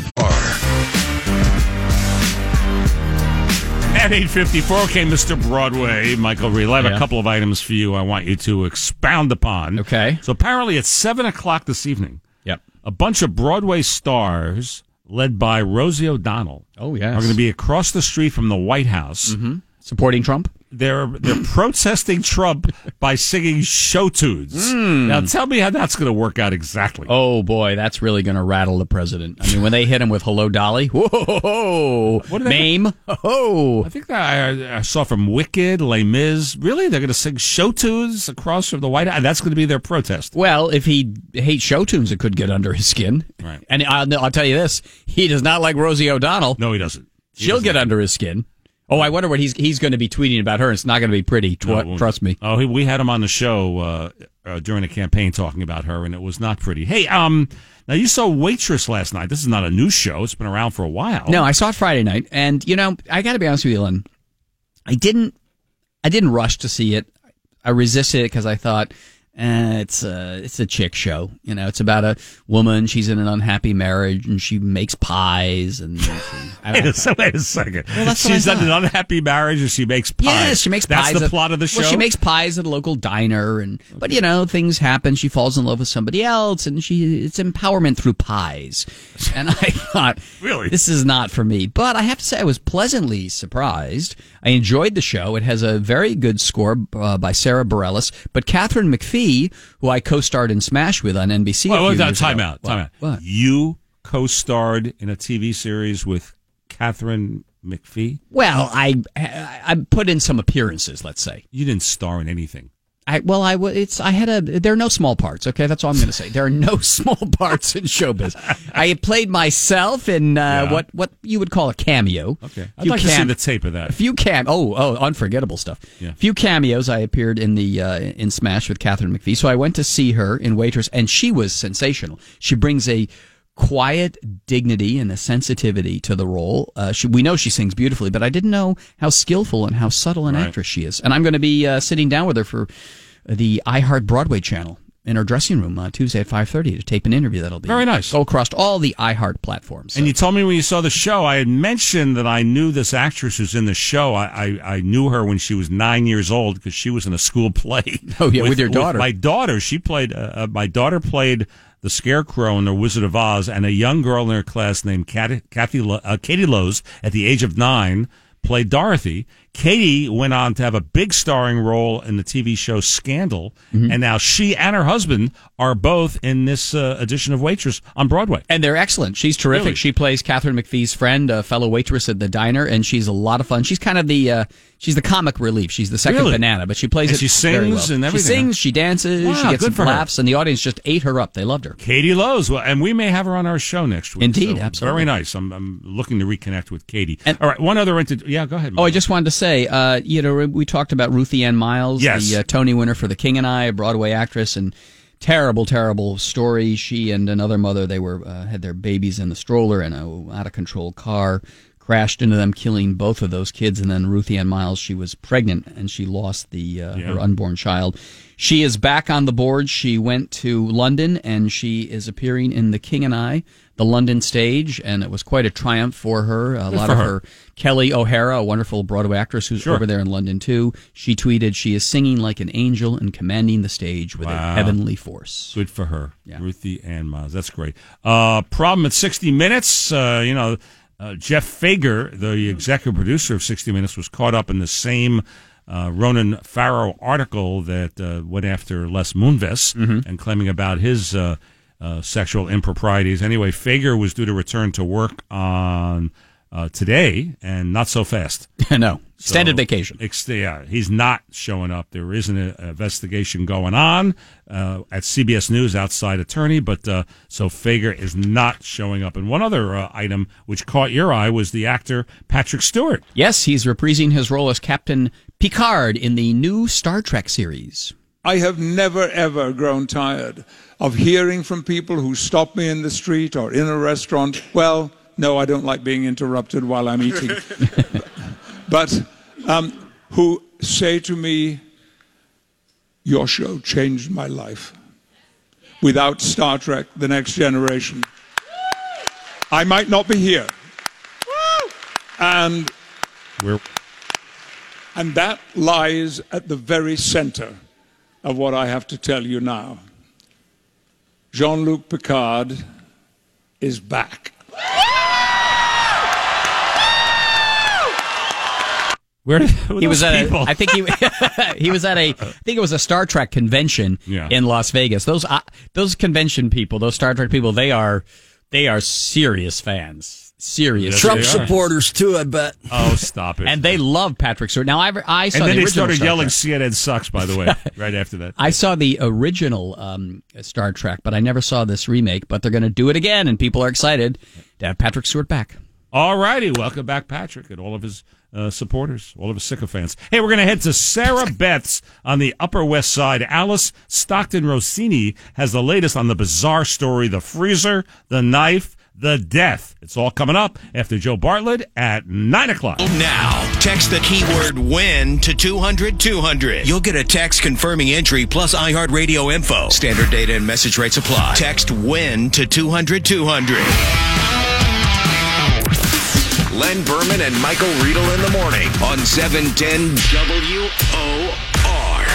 At 8:54, okay, Mr. Broadway, Michael Real. I have a couple of items for you I want you to expound upon. Okay. So apparently at 7 o'clock this evening, a bunch of Broadway stars led by Rosie O'Donnell are going to be across the street from the White House. Supporting Trump? They're protesting Trump by singing show tunes. Now, tell me how that's going to work out exactly. Oh, boy, that's really going to rattle the president. I mean, when they hit him with Hello, Dolly, whoa, Mame, I think that I saw from Wicked, Les Mis. Really? They're going to sing show tunes across from the White House? That's going to be their protest. Well, if he hates show tunes, it could get under his skin. Right. And I'll tell you this, he does not like Rosie O'Donnell. No, he doesn't. She'll get under his skin. Oh, I wonder what he's going to be tweeting about her. It's not going to be pretty. Trust me. Oh, we had him on the show during the campaign talking about her, and it was not pretty. Hey, now you saw Waitress last night. This is not a new show. It's been around for a while. No, I saw it Friday night, and I got to be honest with you, Len. I didn't rush to see it. I resisted it because I thought it's a chick show. It's about a woman. She's in an unhappy marriage and she makes pies. And wait a second. Well, she's in an unhappy marriage and she makes pies. Yes, she makes pies. That's the plot of the show. Well, she makes pies at a local diner, but things happen. She falls in love with somebody else, and it's empowerment through pies. And I thought, really, this is not for me. But I have to say, I was pleasantly surprised. I enjoyed the show. It has a very good score by Sarah Bareilles, but Catherine McPhee, who I co-starred in Smash with on NBC. Time out. What? You co-starred in a TV series with Catherine McPhee? Well, I put in some appearances, let's say. You didn't star in anything. There are no small parts, okay? That's all I'm going to say. There are no small parts in showbiz. I played myself in what you would call a cameo. Okay. I'd like to see the tape of that. A few unforgettable stuff. Yeah. A few cameos. I appeared in Smash with Catherine McPhee. So I went to see her in Waitress, and she was sensational. She brings a quiet dignity and a sensitivity to the role. We know she sings beautifully, but I didn't know how skillful and how subtle an actress she is. And I'm going to be sitting down with her for the iHeart Broadway channel in her dressing room on Tuesday at 5:30 to tape an interview that'll be very nice. Go across all the iHeart platforms. So. And you told me when you saw the show, I had mentioned that I knew this actress who's in the show. I knew her when she was 9 years old because she was in a school play. Oh yeah, with your daughter. With my daughter, she played. My daughter played the Scarecrow in The Wizard of Oz, and a young girl in her class named Katie Lowes, at the age of 9, played Dorothy. Katie went on to have a big starring role in the TV show Scandal, and now she and her husband are both in this edition of Waitress on Broadway. And they're excellent. She's terrific. Really? She plays Catherine McPhee's friend, a fellow waitress at the diner, and she's a lot of fun. She's kind of she's the comic relief. She's the second banana, but she plays and she sings very well. And everything. She sings, she dances, she gets some laughs, and the audience just ate her up. They loved her. Katie Lowes, and we may have her on our show next week. Indeed, so absolutely. Very nice. I'm looking to reconnect with Katie. All right, one other yeah, go ahead. Oh, I just wanted to say, we talked about Ruthie Ann Miles, the Tony winner for The King and I, a Broadway actress, and terrible, terrible story. She and another mother, they were had their babies in the stroller, and an out-of-control car crashed into them, killing both of those kids. And then Ruthie Ann Miles, she was pregnant, and she lost her unborn child. She is back on the board. She went to London, and she is appearing in The King and I, the London stage, and it was quite a triumph for her. A lot of her. Kelly O'Hara, a wonderful Broadway actress who's over there in London, too. She tweeted, "She is singing like an angel and commanding the stage with a heavenly force." Good for her. Yeah. Ruthie Ann Miles. That's great. Problem at 60 Minutes, Jeff Fager, the executive producer of 60 Minutes, was caught up in the same Ronan Farrow article that went after Les Moonves and claiming about his sexual improprieties. Anyway, Fager was due to return to work on today, and not so fast. No. Extended vacation. He's not showing up. There is an investigation going on at CBS News, outside attorney, but so Fager is not showing up. And one other item which caught your eye was the actor Patrick Stewart. Yes, he's reprising his role as Captain Picard in the new Star Trek series. I have never, ever grown tired of hearing from people who stop me in the street or in a restaurant. Well, no, I don't like being interrupted while I'm eating. But who say to me, your show changed my life. Without Star Trek, The Next Generation, I might not be here. And that lies at the very center of what I have to tell you now. Jean-Luc Picard is back. He was at I think he was at I think it was a Star Trek convention in Las Vegas. Those convention people, those Star Trek people, they are serious fans. Serious Trump supporters too, I bet. Oh, stop it! And they love Patrick Stewart. Now I saw. And then the they started Star yelling, Trek. "CNN sucks!" By the way, right after that. I saw the original Star Trek, but I never saw this remake. But they're going to do it again, and people are excited to have Patrick Stewart back. All righty, welcome back, Patrick, and all of his supporters, all of his sycophants. Hey, we're going to head to Sarah Beth's on the Upper West Side. Alice Stockton Rossini has the latest on the bizarre story: the freezer, the knife, the death. It's all coming up after Joe Bartlett at 9 o'clock. Now, text the keyword WIN to 200-200. You'll get a text confirming entry plus iHeartRadio info. Standard data and message rates apply. Text WIN to 200-200. Len Berman and Michael Riedel in the morning on 710 WOR.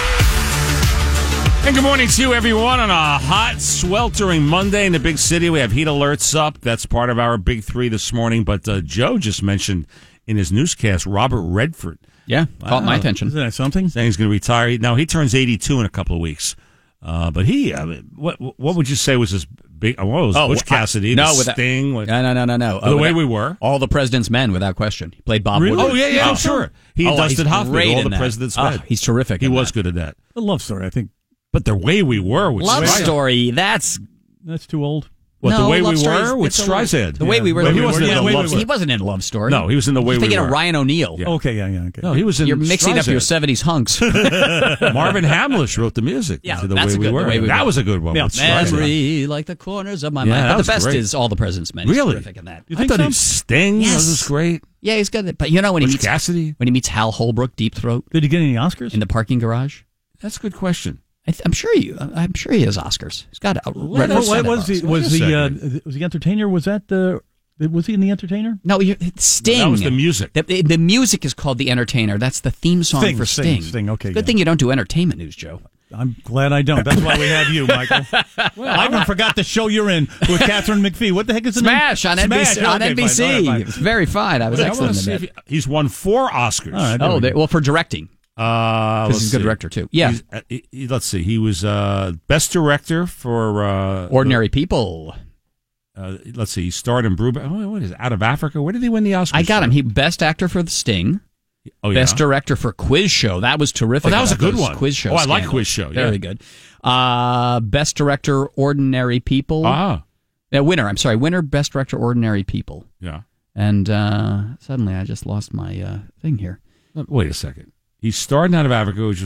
And good morning to you, everyone, on a hot, sweltering Monday in the big city. We have heat alerts up. That's part of our big three this morning. But Joe just mentioned in his newscast Robert Redford. Yeah, caught my attention. Isn't that something? Saying he's going to retire. Now, he turns 82 in a couple of weeks. But what would you say was his big? What was Butch Cassidy? Sting? No. The Way We Were. All the President's Men, without question. He played Bob Woodward. Oh yeah, I'm sure. He Dustin Hoffman, All the that. President's Men. He's terrific. He was good at that. A love story, I think. But The Way We Were, which Love Story. That's too old. What, no, The Way Love We Story Were with Streisand? The Way We Were. He wasn't in Love Story. He wasn't in Love Story. No, he was in The Way We Were. You're thinking of Ryan O'Neal. Yeah. Okay, yeah. Okay. No, he was in You're mixing up your Streisand. 70s hunks. Marvin Hamlish wrote the music to The Way We Were. That was a good one. Yeah. With Streisand. Memory like the corners of my Yeah, mind. that But was the best great. is All the President's Men. He's Really? terrific in that. I thought he was Sting. Yes. That was great. Yeah, he's good. But you know when he meets Cassidy? when he meets Hal Holbrook, Deep Throat. Did he get any Oscars in the parking garage? That's a good question. I'm sure he has Oscars. He's got was the Entertainer? Was that was he in The Entertainer? No, Sting. That was the music. The music is called The Entertainer. That's the theme song for Sting. Sting. Okay. Good thing you don't do entertainment news, Joe. I'm glad I don't. That's why we have you, Michael. I even forgot the show you're in with Catherine McPhee. What the heck is the Smash name? on NBC. Okay, on fine. NBC. All right, fine. It was very fine. I was excellent in that. He's won 4 Oscars. All right, well, for directing. Because he's a good director, too. Yeah. Let's see. He was Best Director for Ordinary People. Let's see. He starred in what is it? Out of Africa? Where did he win the Oscars? I got him. He Best Actor for The Sting. Oh, yeah. Best Director for Quiz Show. That was terrific. Oh, that was a good one. Quiz Show. Oh, I like scandal. Quiz Show. Yeah. Very good. Best Director, Ordinary People. Winner, Best Director, Ordinary People. Yeah. And suddenly I just lost my thing here. Wait a second. He starred in Out of Africa, which was...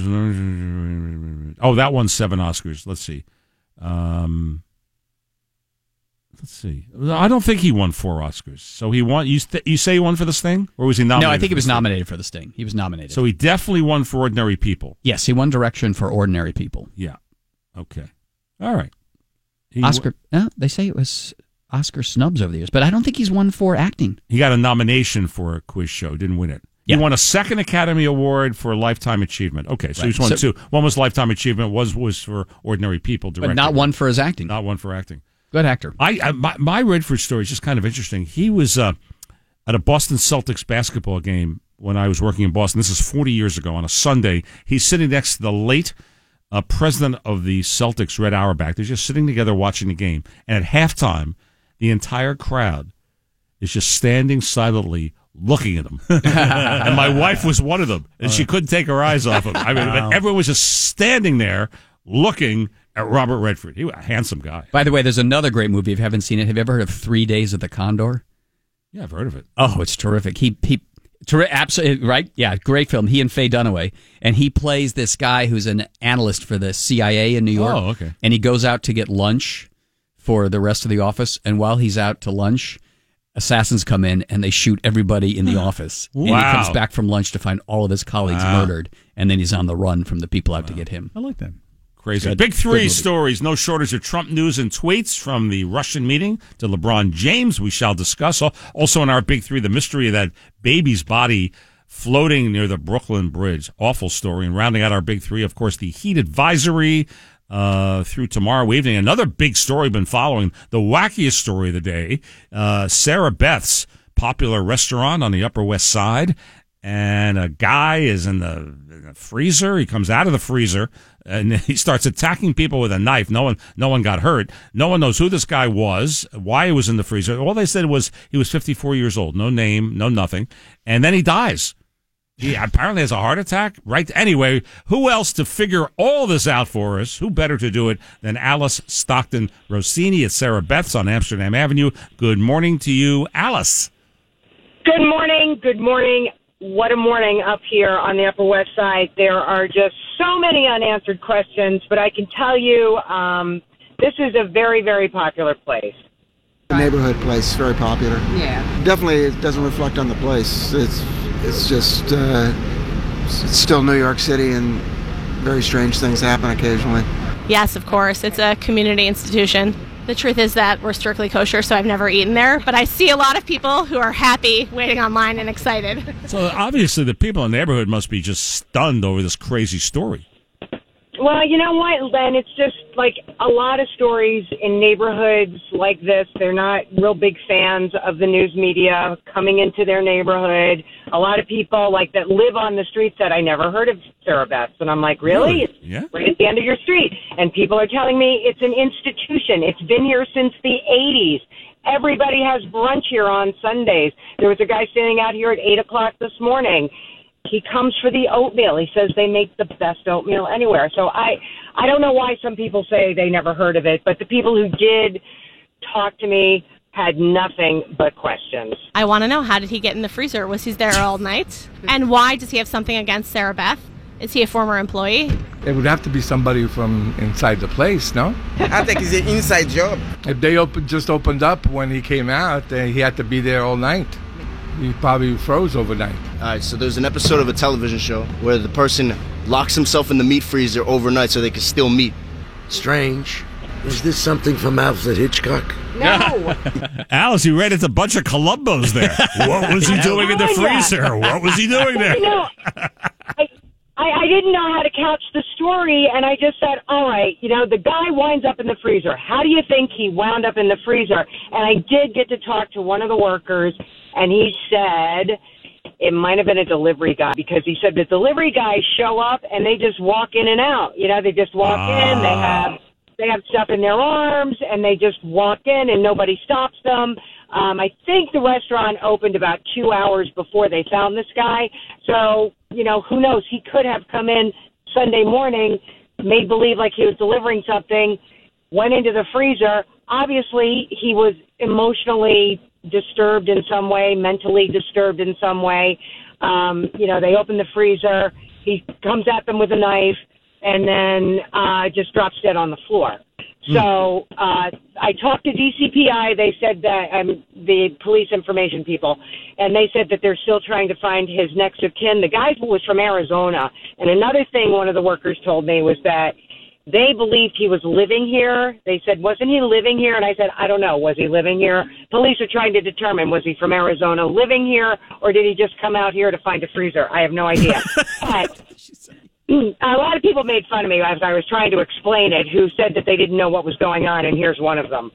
that won 7 Oscars. Let's see. I don't think he won 4 Oscars. So he won... You say he won for The Sting? Or was he nominated? No, I think he was nominated for The Sting. He was nominated. So he definitely won for Ordinary People. Yes, he won direction for Ordinary People. Yeah. Okay. All right. They say it was Oscar snubs over the years, but I don't think he's won for acting. He got a nomination for a quiz show, didn't win it. He won a second Academy Award for Lifetime Achievement. Okay, so he's won 2. One was Lifetime Achievement, was for Ordinary People directing. But not one for his acting. Not one for acting. Good actor. My Redford story is just kind of interesting. He was at a Boston Celtics basketball game when I was working in Boston. This is 40 years ago on a Sunday. He's sitting next to the late president of the Celtics, Red Auerbach. They're just sitting together watching the game. And at halftime, the entire crowd is just standing silently looking at him. And my wife was one of them, and she couldn't take her eyes off him. I mean, but everyone was just standing there looking at Robert Redford. He was a handsome guy. By the way, there's another great movie. If you haven't seen it, have you ever heard of 3 Days of the Condor? Yeah, I've heard of it. Oh, it's terrific. Absolutely right. Yeah, great film. He and Faye Dunaway, and he plays this guy who's an analyst for the CIA in New York. Oh, okay. And he goes out to get lunch for the rest of the office, and while he's out to lunch, assassins come in and they shoot everybody in the office. Wow. And he comes back from lunch to find all of his colleagues murdered, and then he's on the run from the people out to get him. I like that. Crazy. Good. Big three Good stories. No shortage of Trump news and tweets, from the Russian meeting to LeBron James, we shall discuss. Also in our big three, the mystery of that baby's body floating near the Brooklyn Bridge. Awful story. And rounding out our big three, of course, the heat advisory through tomorrow evening. Another big story we've been following, the wackiest story of the day, Sarah Beth's popular restaurant on the Upper West Side, and a guy is in the freezer. He comes out of the freezer and he starts attacking people with a knife. No one got hurt. No one knows who this guy was, why he was in the freezer. All they said was he was 54 years old. No name, no nothing. And then he dies. He apparently has a heart attack. Right. Anyway, who else to figure all this out for us? Who better to do it than Alice Stockton Rossini at Sarah Beth's on Amsterdam Avenue? Good morning to you, Alice. Good morning. Good morning. What a morning up here on the Upper West Side. There are just so many unanswered questions, but I can tell you this is a very, very popular place. Neighborhood place, very popular. Yeah. Definitely it doesn't reflect on the place. It's just, it's still New York City, and very strange things happen occasionally. Yes, of course. It's a community institution. The truth is that we're strictly kosher, so I've never eaten there. But I see a lot of people who are happy, waiting online and excited. So obviously the people in the neighborhood must be just stunned over this crazy story. Well, you know what, Len? It's just like a lot of stories in neighborhoods like this. They're not real big fans of the news media coming into their neighborhood. A lot of people like that live on the street said, I never heard of Sarah Beth's. And I'm like, really? Yeah. It's right at the end of your street. And people are telling me it's an institution. It's been here since the 80s. Everybody has brunch here on Sundays. There was a guy standing out here at 8 o'clock this morning. He comes for the oatmeal. He says they make the best oatmeal anywhere. So I don't know why some people say they never heard of it, but the people who did talk to me had nothing but questions. I want to know, how did he get in the freezer? Was he there all night? And why does he have something against Sarah Beth? Is he a former employee? It would have to be somebody from inside the place, no? I think it's an inside job. If they just opened up when he came out, then he had to be there all night. He probably froze overnight. All right, so there's an episode of a television show where the person locks himself in the meat freezer overnight so they can steal meat. Strange. Is this something from Alfred Hitchcock? No. Alice, you read it's a bunch of Columbos there. What was he doing in the freezer? What was he doing there? You know, I didn't know how to couch the story, and I just said, all right, you know, the guy winds up in the freezer. How do you think he wound up in the freezer? And I did get to talk to one of the workers, and he said it might have been a delivery guy, because he said the delivery guys show up and they just walk in and out. You know, they just walk in, they have stuff in their arms, and they just walk in and nobody stops them. I think the restaurant opened about 2 hours before they found this guy. So, you know, who knows? He could have come in Sunday morning, made believe like he was delivering something, went into the freezer. Obviously, he was emotionally disturbed in some way, mentally disturbed in some way. You know, they open the freezer. He comes at them with a knife and then just drops dead on the floor. So I talked to DCPI. They said that the police information people, and they said that they're still trying to find his next of kin. The guy was from Arizona. And another thing one of the workers told me was that they believed he was living here. They said, wasn't he living here? And I said, I don't know. Was he living here? Police are trying to determine, was he from Arizona living here, or did he just come out here to find a freezer? I have no idea. But a lot of people made fun of me as I was trying to explain it, who said that they didn't know what was going on, and here's one of them.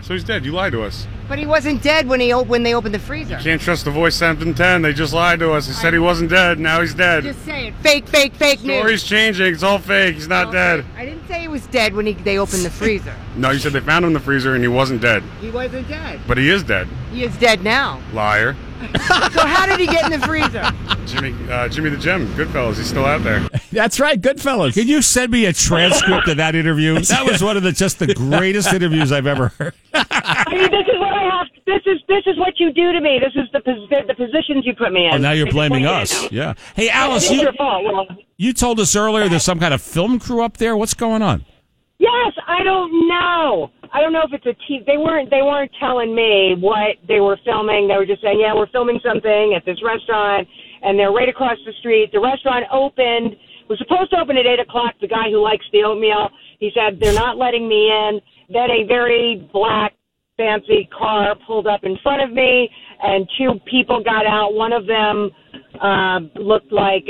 So he's dead. You lied to us. But he wasn't dead when they opened the freezer. Can't trust the voice Hampton 10. They just lied to us. They said he wasn't dead. Now he's dead. Just say it. Fake news. Story's changing. It's all fake. He's not dead. I didn't say he was dead when they opened the freezer. No, you said they found him in the freezer and he wasn't dead. He wasn't dead. But he is dead. He is dead now. Liar. So how did he get in the freezer? Jimmy the Gem, Goodfellas. He's still out there. That's right, Goodfellas. Can you send me a transcript of that interview? That was one of the greatest interviews I've ever heard. I mean, this is what I have. This is what you do to me. This is the positions you put me in. Oh, now you're blaming us. Yeah. Hey, Alice, it's your fault. Well, you told us earlier there's some kind of film crew up there. What's going on? yes, I don't know. I don't know if it's a TV. They weren't telling me what they were filming. They were just saying, yeah, we're filming something at this restaurant, and they're right across the street. The restaurant was supposed to open at 8 o'clock. The guy who likes the oatmeal, he said, they're not letting me in. Then a very black, fancy car pulled up in front of me, and two people got out. One of them looked like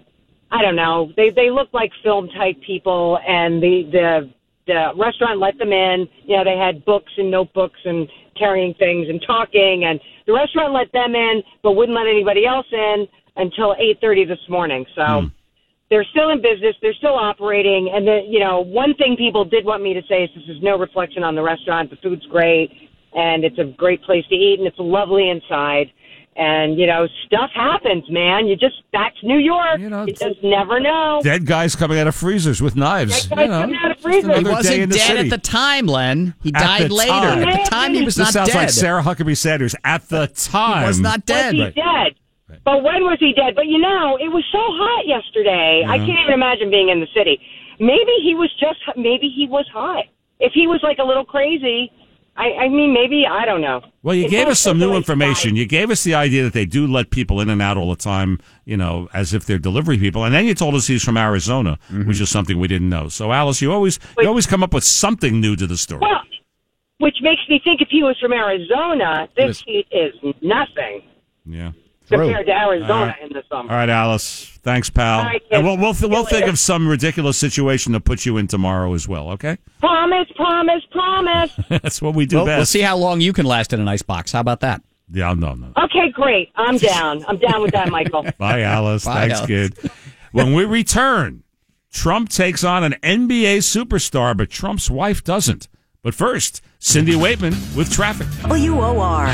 I don't know. They looked like film-type people, and the restaurant let them in. You know, they had books and notebooks and carrying things and talking, and the restaurant let them in but wouldn't let anybody else in until 8:30 this morning. So they're still in business. They're still operating. And, one thing people did want me to say is this is no reflection on the restaurant. The food's great, and it's a great place to eat, and it's lovely inside. And, stuff happens, man. That's New York. You just never know. Dead guys coming out of freezers with knives. Dead guys coming out of freezers. He wasn't dead at the time, Len. He died later. At the time, he was not dead. This sounds like Sarah Huckabee Sanders. At the time. He was not dead. Was he dead? Right. But when was he dead? But, it was so hot yesterday. I can't even imagine being in the city. Maybe he was hot. If he was like a little crazy, I mean, maybe, I don't know. Well, you gave us some new information. You gave us the idea that they do let people in and out all the time, as if they're delivery people. And then you told us he's from Arizona, which is something we didn't know. So, Alice, you always come up with something new to the story. Well, which makes me think if he was from Arizona, this heat is nothing. Yeah. Compared to Arizona in the summer. All right, Alice. Thanks, pal. Right, and we'll think of some ridiculous situation to put you in tomorrow as well, okay? Promise. That's what we do best. We'll see how long you can last in an ice box. How about that? Yeah, no. Okay, great. I'm down. I'm down with that, Michael. Bye, Alice. Bye, Thanks, Alice. kid. When we return, Trump takes on an NBA superstar, but Trump's wife doesn't. But first, Cindy Waitman with traffic. WOR.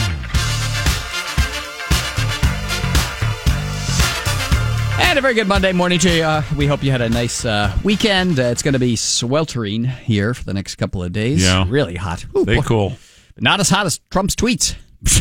And a very good Monday morning to you. We hope you had a nice weekend. It's going to be sweltering here for the next couple of days. Yeah. Really hot. Ooh, They cool. Not as hot as Trump's tweets.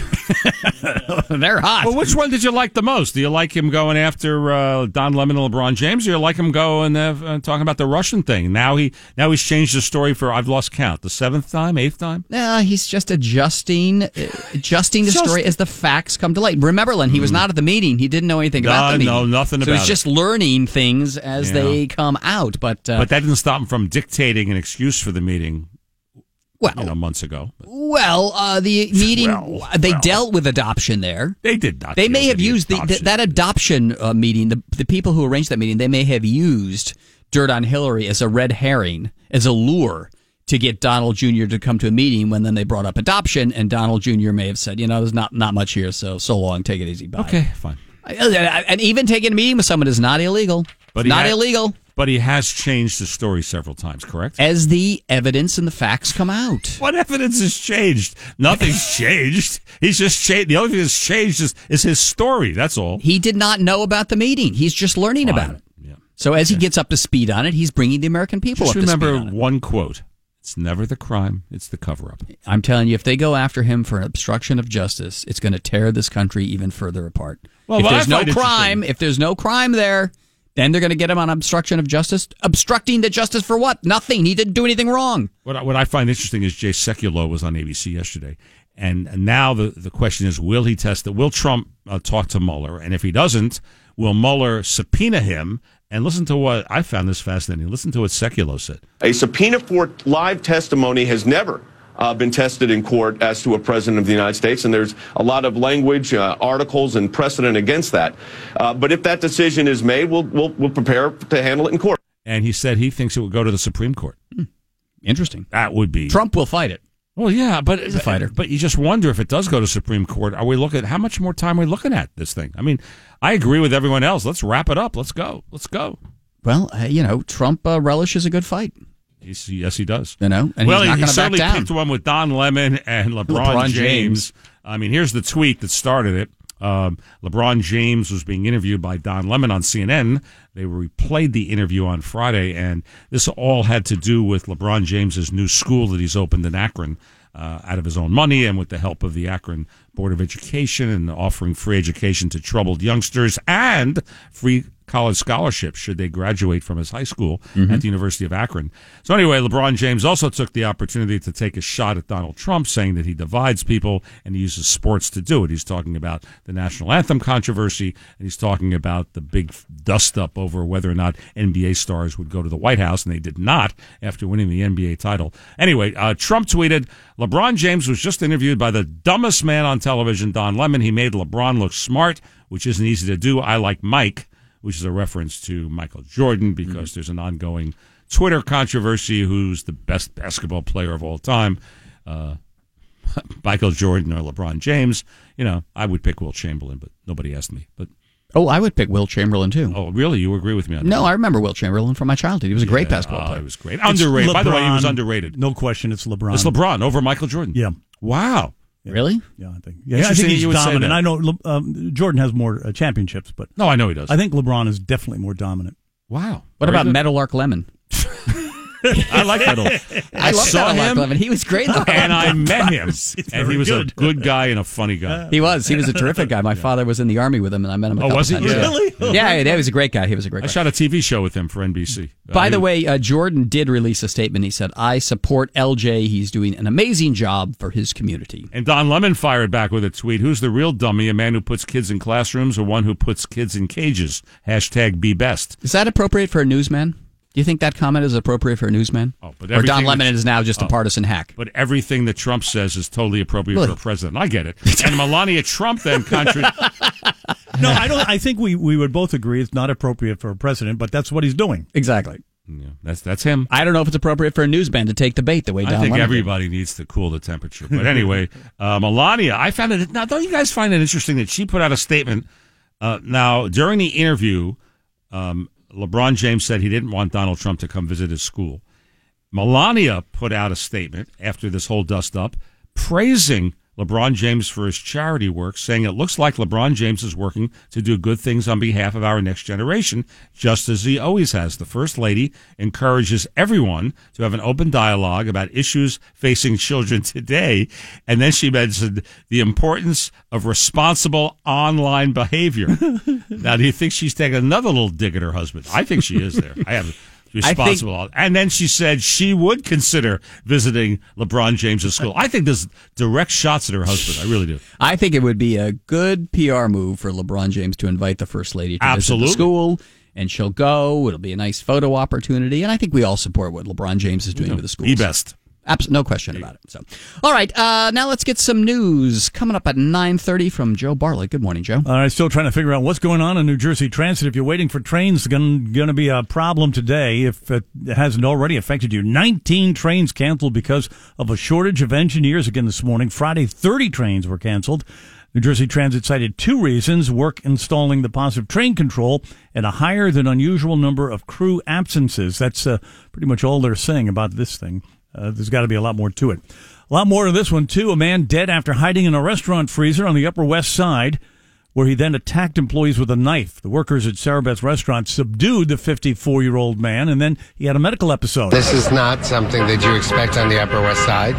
They're hot. Well, which one did you like the most? Do you like him going after Don Lemon and LeBron James, or you like him going talking about the Russian thing? Now he's changed the story for, I've lost count, the 7th time, 8th time? He's just adjusting the story as the facts come to light. Remember, Len, he was not at the meeting. He didn't know anything about the meeting. No, nothing about it. So he's just learning things as they come out. But that didn't stop him from dictating an excuse for the meeting. Well, months ago. Well, the meeting, they dealt with adoption there. They did not. They may have used that adoption meeting, the people who arranged that meeting, they may have used dirt on Hillary as a red herring, as a lure to get Donald Jr. to come to a meeting when then they brought up adoption, and Donald Jr. may have said, there's not much here, so long, take it easy, bye. Okay, fine. And even taking a meeting with someone is not illegal. Illegal. But he has changed the story several times, correct? As the evidence and the facts come out. What evidence has changed? Nothing's changed. He's just changed. The only thing that's changed is his story. That's all. He did not know about the meeting. He's just learning about it. Yeah. So as he gets up to speed on it, he's bringing the American people just up to speed on it. remember one quote. It's never the crime. It's the cover-up. I'm telling you, if they go after him for obstruction of justice, it's going to tear this country even further apart. Well, if there's no crime there, then they're going to get him on obstruction of justice. Obstructing the justice for what? Nothing. He didn't do anything wrong. What I find interesting is Jay Sekulow was on ABC yesterday, and now the question is, will he test it? Will Trump talk to Mueller? And if he doesn't, will Mueller subpoena him? And listen to what I found this fascinating. Listen to what Sekulow said. A subpoena for live testimony has never been tested in court as to a president of the United States, and there's a lot of language, articles, and precedent against that. But if that decision is made, we'll prepare to handle it in court. And he said he thinks it would go to the Supreme Court. Interesting. That would be. Trump will fight it. Well, yeah, but he's a fighter. But you just wonder if it does go to Supreme Court, are we looking? How much more time are we looking at this thing? I mean, I agree with everyone else. Let's wrap it up. Let's go. Well, Trump relishes a good fight. Yes, he does. And he's not going to back certainly down. picked one with Don Lemon and LeBron James. I mean, here's the tweet that started it. LeBron James was being interviewed by Don Lemon on CNN. They replayed the interview on Friday, and this all had to do with LeBron James's new school that he's opened in Akron out of his own money and with the help of the Akron Board of Education, and offering free education to troubled youngsters and free college scholarships should they graduate from his high school at the University of Akron. So anyway, LeBron James also took the opportunity to take a shot at Donald Trump, saying that he divides people and he uses sports to do it. He's talking about the national anthem controversy, and he's talking about the big dust-up over whether or not NBA stars would go to the White House, and they did not after winning the NBA title. Anyway, Trump tweeted, LeBron James was just interviewed by the dumbest man on television, Don Lemon. He made LeBron look smart, which isn't easy to do. I like Mike, which is a reference to Michael Jordan, because there's an ongoing Twitter controversy who's the best basketball player of all time, Michael Jordan or LeBron James. I would pick Wilt Chamberlain, but nobody asked me. But I would pick Wilt Chamberlain, too. Oh, really? You agree with me on that? No, I remember Wilt Chamberlain from my childhood. He was a great basketball player. He was great. Underrated. By the way, he was underrated. No question, it's LeBron. It's LeBron over Michael Jordan. Yeah. Wow. Really? Yeah, I think. Yeah, I think he's dominant. I know Jordan has more championships, but no, I know he does. I think LeBron is definitely more dominant. Wow. What about Meadowlark Lemon? I like Metal. I saw him. Lemon. He was great, though. And I met him, and he was a good guy and a funny guy. He was a terrific guy. My father was in the Army with him, and I met him. Was he times. really? Yeah, he was a great guy. He was a great guy. I shot a TV show with him for NBC. By the way, Jordan did release a statement. He said, "I support LJ. He's doing an amazing job for his community." And Don Lemon fired back with a tweet: "Who's the real dummy? A man who puts kids in classrooms, or one who puts kids in cages? #BeBest." Is that appropriate for a newsman? Do you think that comment is appropriate for a newsman? Or Don Lemon is now just a partisan hack? But everything that Trump says is totally appropriate for a president. I get it. And Melania Trump then No, I don't. I think we would both agree it's not appropriate for a president, but that's what he's doing. Exactly. Yeah, that's him. I don't know if it's appropriate for a newsman to take the bait the way Don Lemon think everybody needs to cool the temperature. But anyway, Melania, I found it. Now, don't you guys find it interesting that she put out a statement? Now, during the interview, LeBron James said he didn't want Donald Trump to come visit his school. Melania put out a statement after this whole dust-up praising LeBron James for his charity work, saying it looks like LeBron James is working to do good things on behalf of our next generation, just as he always has. The First Lady encourages everyone to have an open dialogue about issues facing children today. And then she mentioned the importance of responsible online behavior. Now, do you think she's taking another little dig at her husband? I think she is there. I have responsible. And then she said she would consider visiting LeBron James's school. I think there's direct shots at her husband. I really do. I think it would be a good PR move for LeBron James to invite the First Lady to visit the school, and she'll go. It'll be a nice photo opportunity, and I think we all support what LeBron James is doing with the schools. The best. No question about it. So, all right, now let's get some news coming up at 9:30 from Joe Bartlett. Good morning, Joe. All right, still trying to figure out what's going on in New Jersey Transit. If you're waiting for trains, it's going to be a problem today if it hasn't already affected you. 19 trains canceled because of a shortage of engineers again this morning. Friday, 30 trains were canceled. New Jersey Transit cited two reasons: work installing the positive train control and a higher than unusual number of crew absences. That's pretty much all they're saying about this thing. There's got to be a lot more to it. A lot more to this one, too. A man dead after hiding in a restaurant freezer on the Upper West Side, where he then attacked employees with a knife. The workers at Sarah Beth's restaurant subdued the 54-year-old man, and then he had a medical episode. This is not something that you expect on the Upper West Side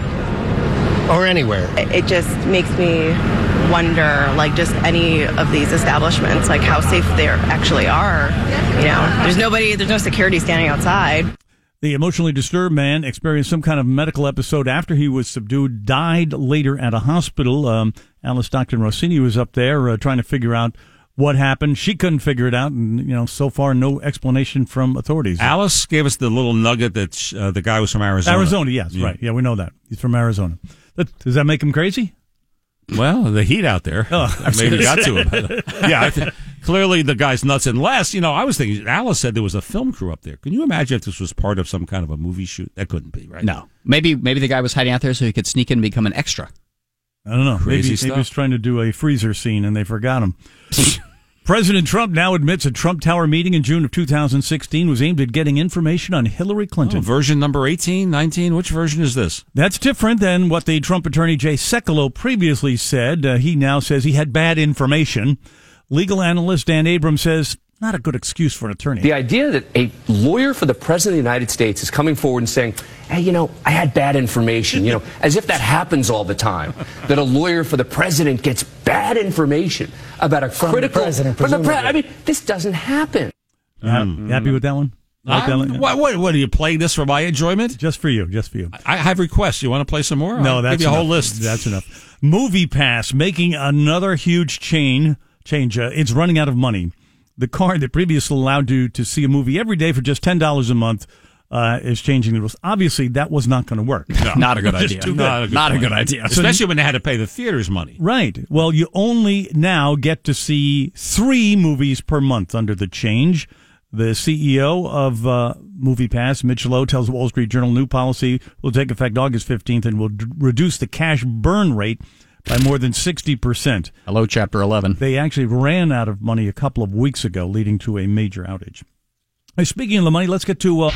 or anywhere. It just makes me wonder, like, just any of these establishments, like how safe they actually are. You know, there's no security standing outside. The emotionally disturbed man experienced some kind of medical episode after he was subdued, died later at a hospital. Alice Dr. Rossini was up there trying to figure out what happened. She couldn't figure it out, and, so far, no explanation from authorities. Alice gave us the little nugget that the guy was from Arizona. Arizona, yes, right. Yeah, we know that. He's from Arizona. Does that make him crazy? Well, the heat out there maybe got to him. Yeah, clearly the guy's nuts. Unless, I was thinking, Alice said there was a film crew up there. Can you imagine if this was part of some kind of a movie shoot? That couldn't be, right? No. Maybe the guy was hiding out there so he could sneak in and become an extra. I don't know. Crazy Maybe stuff. he was trying to do a freezer scene and they forgot him. President Trump now admits a Trump Tower meeting in June of 2016 was aimed at getting information on Hillary Clinton. Version number 18, 19, which version is this? That's different than what the Trump attorney Jay Sekulow previously said. He now says he had bad information. Legal analyst Dan Abrams says, not a good excuse for an attorney. The idea that a lawyer for the President of the United States is coming forward and saying, hey, I had bad information, as if that happens all the time, that a lawyer for the President gets bad information about a critical... this doesn't happen. You happy with that one? What are you playing this for my enjoyment? Just for you. I have requests. You want to play some more? No, I'll that's give you a whole enough. list. That's enough. MoviePass making another huge change. It's running out of money. The card that previously allowed you to see a movie every day for just $10 a month is changing the rules. Obviously, that was not going to work. No, not a good idea. Not a good idea. Especially when they had to pay the theaters money. Right. Well, you only now get to see 3 movies per month under the change. The CEO of MoviePass, Mitch Lowe, tells the Wall Street Journal new policy will take effect August 15th and will reduce the cash burn rate by more than 60%. Hello, Chapter 11. They actually ran out of money a couple of weeks ago, leading to a major outage. Hey, speaking of the money, let's get to...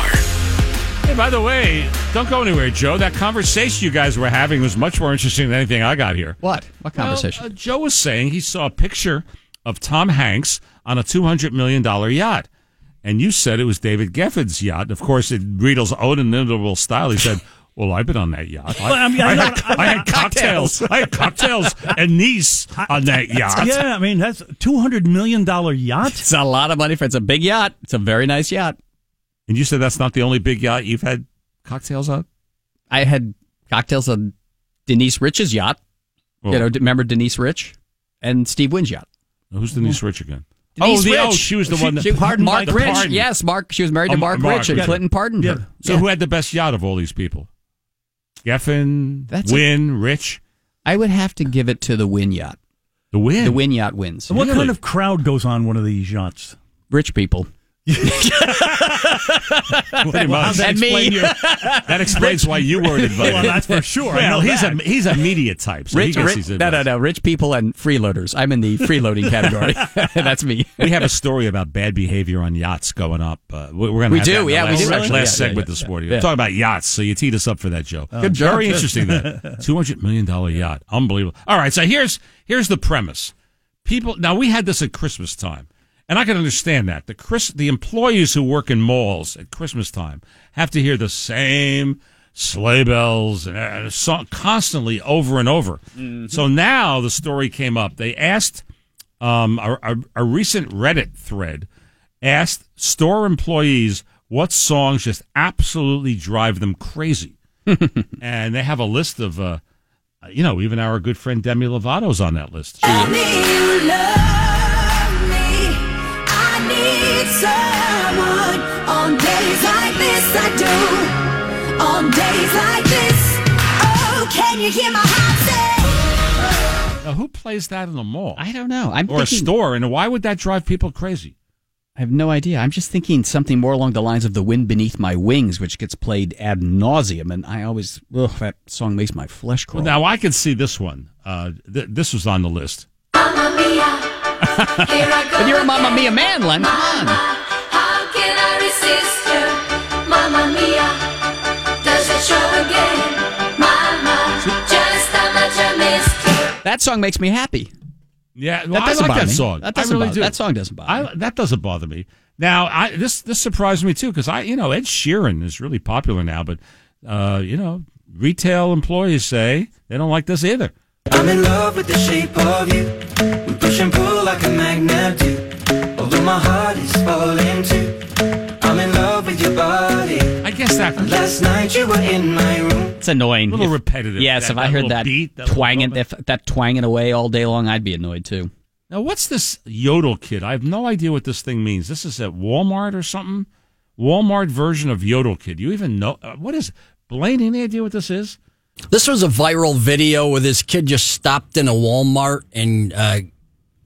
Hey, by the way, don't go anywhere, Joe. That conversation you guys were having was much more interesting than anything I got here. What conversation? Well, Joe was saying he saw a picture of Tom Hanks on a $200 million yacht. And you said it was David Geffen's yacht. Of course, in Riedel's own inimitable style, he said... Well, I've been on that yacht. I had cocktails. I had cocktails and Nice on that yacht. Yeah, that's a $200 million yacht. It's a lot of money it's a big yacht. It's a very nice yacht. And you said that's not the only big yacht you've had cocktails on? I had cocktails on Denise Rich's yacht. Oh. Remember Denise Rich? And Steve Wynn's yacht. Who's Denise Rich again? Denise Rich. She was the one that... Mark Rich. Pardon. Yes, Mark. She was married to Mark Rich, and Clinton pardoned her. So who had the best yacht of all these people? Geffen, Wynn, Rich? I would have to give it to the Wynn yacht. The Wynn? The Wynn yacht wins. So what kind of crowd goes on one of these yachts? Rich people. Pretty much. And me. That explains why you weren't invited. Well, that's for sure. Well, he's a media type. So Rich, no. Rich people and freeloaders. I'm in the freeloading category. That's me. We have a story about bad behavior on yachts going up. We're going to have that in the last segment this morning. We're talking about yachts, so you teed us up for that, Joe. Good job. Very interesting, that. $200 million yacht. Unbelievable. All right, so here's the premise. Now, we had this at Christmas time. And I can understand that. The employees who work in malls at Christmas time have to hear the same sleigh bells and a song constantly over and over. Mm-hmm. So now the story came up. They asked a recent Reddit thread asked store employees what songs just absolutely drive them crazy. And they have a list of, even our good friend Demi Lovato's on that list. Someone on days like this, I do. On days like this, oh, can you hear my heart say? Now, who plays that in the mall? I don't know. A store, and why would that drive people crazy? I have no idea. I'm just thinking something more along the lines of The Wind Beneath My Wings, which gets played ad nauseum, and I always, that song makes my flesh crawl. Well, now, I can see this one. This was on the list. Mamma Mia. But you're a Mamma Mia man, Len. Come on. How can I resist you? Mamma Mia. Does it show again? Mama, just how much I missed you. That song makes me happy. Yeah, well, I like that song. That song doesn't bother me. That doesn't bother me. Now, this surprised me, too, because Ed Sheeran is really popular now, but, retail employees say they don't like this either. I'm in love with the shape of you. We push and pull like a magnet do. Although my heart is falling too. I'm in love with your body. I guess that last night you were in my room. It's annoying. A little repetitive. Yes, if I heard that twanging, if that twanging away all day long, I'd be annoyed too. Now, what's this Yodel Kid? I have no idea what this thing means. This is at Walmart or something? Walmart version of Yodel Kid. You even know what is it? Blaine, any idea what this is? This was a viral video where this kid just stopped in a Walmart and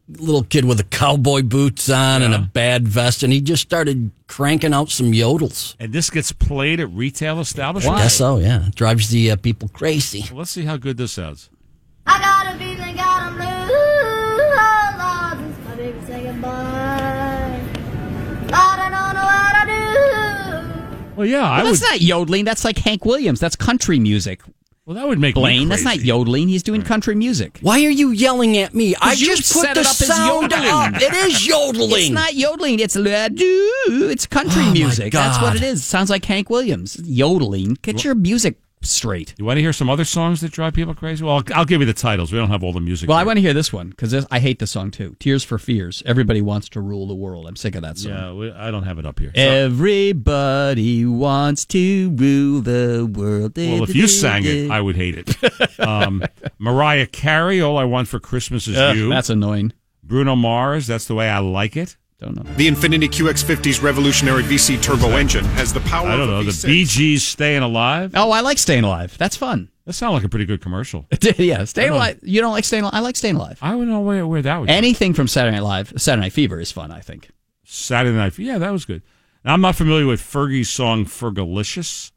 little kid with the cowboy boots on and a bad vest, and he just started cranking out some yodels. And this gets played at retail establishments? I guess so, yeah. It drives the people crazy. Well, let's see how good this sounds. I got a feeling, got 'em blue. Oh, Lord, since my baby say goodbye. Lord, I don't know what I do. Well, yeah, That's not yodeling. That's like Hank Williams. That's country music. Well, that would make Blaine. me That's not crazy. yodeling. He's doing country music. Why are you yelling at me? I You just put set the it up as sound yodeling. up. It is yodeling. It's not yodeling. It's it's country Oh, my music. That's what God. it is. Sounds like Hank Williams. Yodeling. Get your music straight. You want to hear some other songs that drive people crazy? Well, I'll give you the titles. We don't have all the music. Well, here. I want to hear this one because I hate the song too. Tears for Fears. Everybody wants to rule the world. I'm sick of that song. Yeah, I don't have it up here. So- Everybody wants to rule the world. well, if you sang it, I would hate it. Mariah Carey, All I Want for Christmas Is You. That's annoying. Bruno Mars, That's the Way I Like It. Don't know. The Infiniti QX50's revolutionary VC turbo engine has the power I don't of know. a The V6. Bee Gees, Staying Alive. Oh, I like Staying Alive. That's fun. That sounds like a pretty good commercial. Yeah, Staying Alive. You don't like Staying Alive? I like Staying Alive. I don't know where that would Anything from Saturday Night Live, Saturday Night Fever is fun, I think. Saturday Night. Yeah, that was good. Now, I'm not familiar with Fergie's song Fergalicious.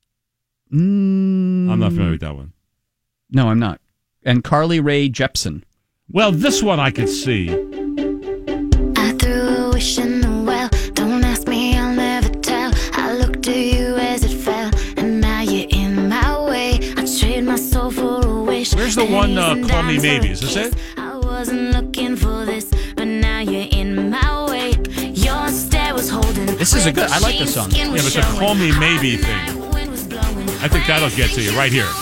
I'm not familiar with that one. No, I'm not. And Carly Rae Jepsen. Well, this one I could see. I threw a wish in the well. Don't ask me, I'll never tell. I looked to you as it fell, and now you're in my way. I trade my soul for a wish. Where's the one, Call Me Maybe? Is this it? I wasn't looking for this, but now you're in my way. Your stare was holding. This is a good. I like this song. Yeah, but the Call Me Maybe thing. I think that'll get to you right here.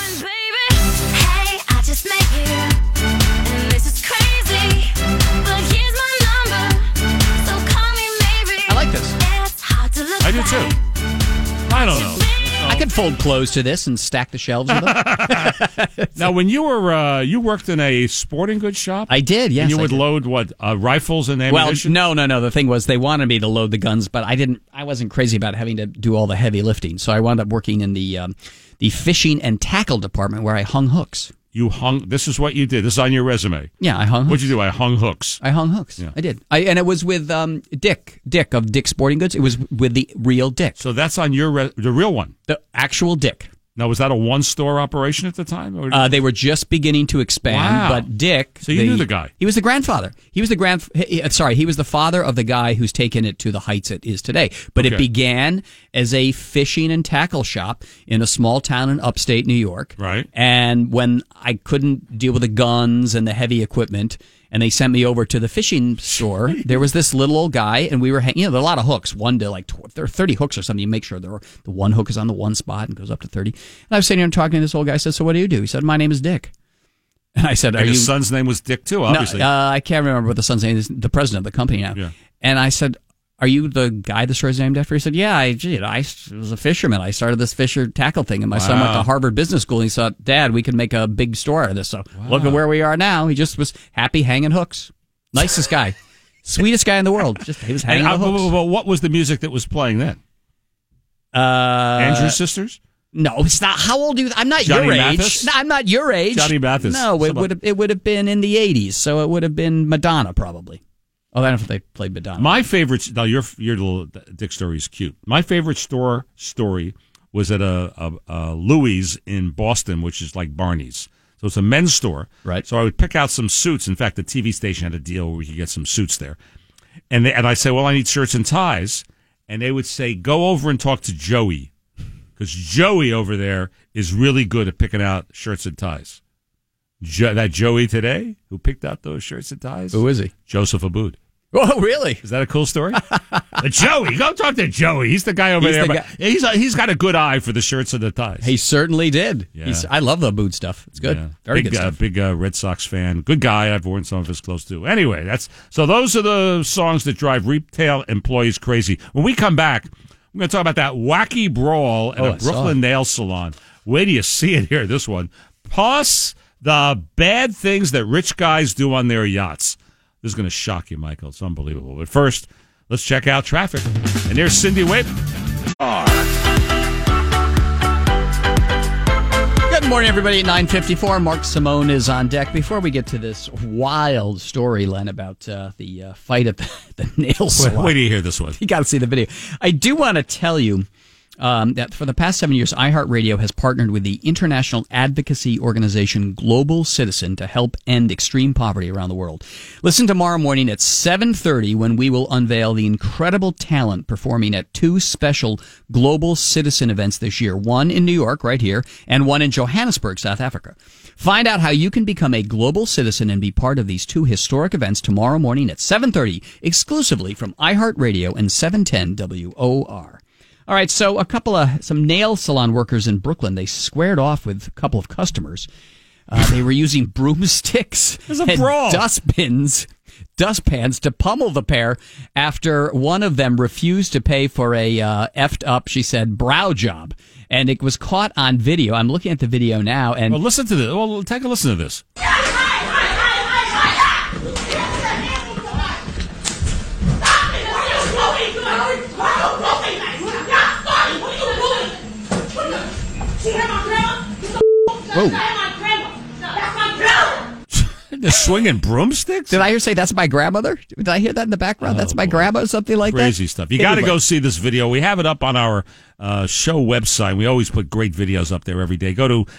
Hey, I just met you, and this is crazy, but here's my number, so call me maybe. I like this. It's hard to look I do too. I don't know. I could fold clothes to this and stack the shelves with them. Now, when you were you worked in a sporting goods shop, I did. Yes, and you I would did. load what rifles and Well, ammunition. no. The thing was, they wanted me to load the guns, but I didn't. I wasn't crazy about having to do all the heavy lifting, so I wound up working in the fishing and tackle department where I hung hooks. You hung. This is what you did. This is on your resume. Yeah, I hung hooks. What'd you do? I hung hooks. I hung hooks. Yeah. I did. And it was with Dick of Dick Sporting Goods. It was with the real Dick. So that's on your the real one. The actual Dick. Now, was that a one-store operation at the time? Or? They were just beginning to expand, Wow. but Dick. So you knew the guy. He was the grandfather. He was the he was the father of the guy who's taken it to the heights it is today. But Okay. it began as a fishing and tackle shop in a small town in upstate New York. Right. And when I couldn't deal with the guns and the heavy equipment, and they sent me over to the fishing store, there was this little old guy, and we were hanging. There are a lot of hooks, one to like there are 30 hooks or something. You make sure the one hook is on the one spot and goes up to 30. And I was sitting here and talking to this old guy. I said, "So what do you do?" He said, "My name is Dick." And I said, "Are And you?" his son's name was Dick too, obviously. No, I can't remember what the son's name is. The president of the company now. Yeah. And I said, "Are you the guy the store's named after?" He said, "Yeah, I was a fisherman. I started this fisher tackle thing, and my son went to Harvard Business School. And he thought, Dad, we could make a big store out of this. So look at where we are now." He just was happy hanging hooks. Nicest guy, sweetest guy in the world. Just he was hanging the hooks. But what was the music that was playing then? Andrews Sisters? No, it's not. How old are you? I'm not Johnny your Mathis? age. No, I'm not your age. Johnny Mathis. No, it would have been in the 80s. So it would have been Madonna probably. Oh, I don't know if they played Madonna. My favorite. Now your little Dick story is cute. My favorite store story was at a Louis in Boston, which is like Barney's. So it's a men's store. Right. So I would pick out some suits. In fact, the TV station had a deal where we could get some suits there. And I say, well, I need shirts and ties. And they would say, go over and talk to Joey. Because Joey over there is really good at picking out shirts and ties. That Joey today, who picked out those shirts and ties? Who is he? Joseph Aboud. Oh, really? Is that a cool story? Joey, go talk to Joey. He's the guy over there. But he's got a good eye for the shirts and the ties. He certainly did. Yeah. I love the boot stuff. It's good. Yeah. Very good stuff. Big Red Sox fan. Good guy. I've worn some of his clothes too. Anyway, those are the songs that drive retail employees crazy. When we come back, we're going to talk about that wacky brawl at a Brooklyn nail salon. Wait till you see it here, this one. Plus the bad things that rich guys do on their yachts. This is going to shock you, Michael. It's unbelievable. But first, let's check out traffic. And there's Cindy Whip. Good Good morning, everybody. At 9:54, Mark Simone is on deck. Before we get to this wild story, Len, about the fight at the nail salon. Wait till you hear this one. You got to see the video. I do want to tell you that for the past 7 years, iHeartRadio has partnered with the international advocacy organization Global Citizen to help end extreme poverty around the world. Listen tomorrow morning at 7:30 when we will unveil the incredible talent performing at two special Global Citizen events this year, one in New York right here and one in Johannesburg, South Africa. Find out how you can become a Global Citizen and be part of these two historic events tomorrow morning at 7:30 exclusively from iHeartRadio and 710 WOR. All right, so some nail salon workers in Brooklyn, they squared off with a couple of customers. They were using broomsticks and dustpans to pummel the pair after one of them refused to pay for a effed up, she said, brow job. And it was caught on video. I'm looking at the video now. And well, listen to this. Well, take a listen to this. Whoa. They're swinging broomsticks? Did I hear say that's my grandmother? Did I hear that in the background? That's my grandma or something like that? Crazy stuff. You got to go see this video. We have it up on our show website. We always put great videos up there every day. Go to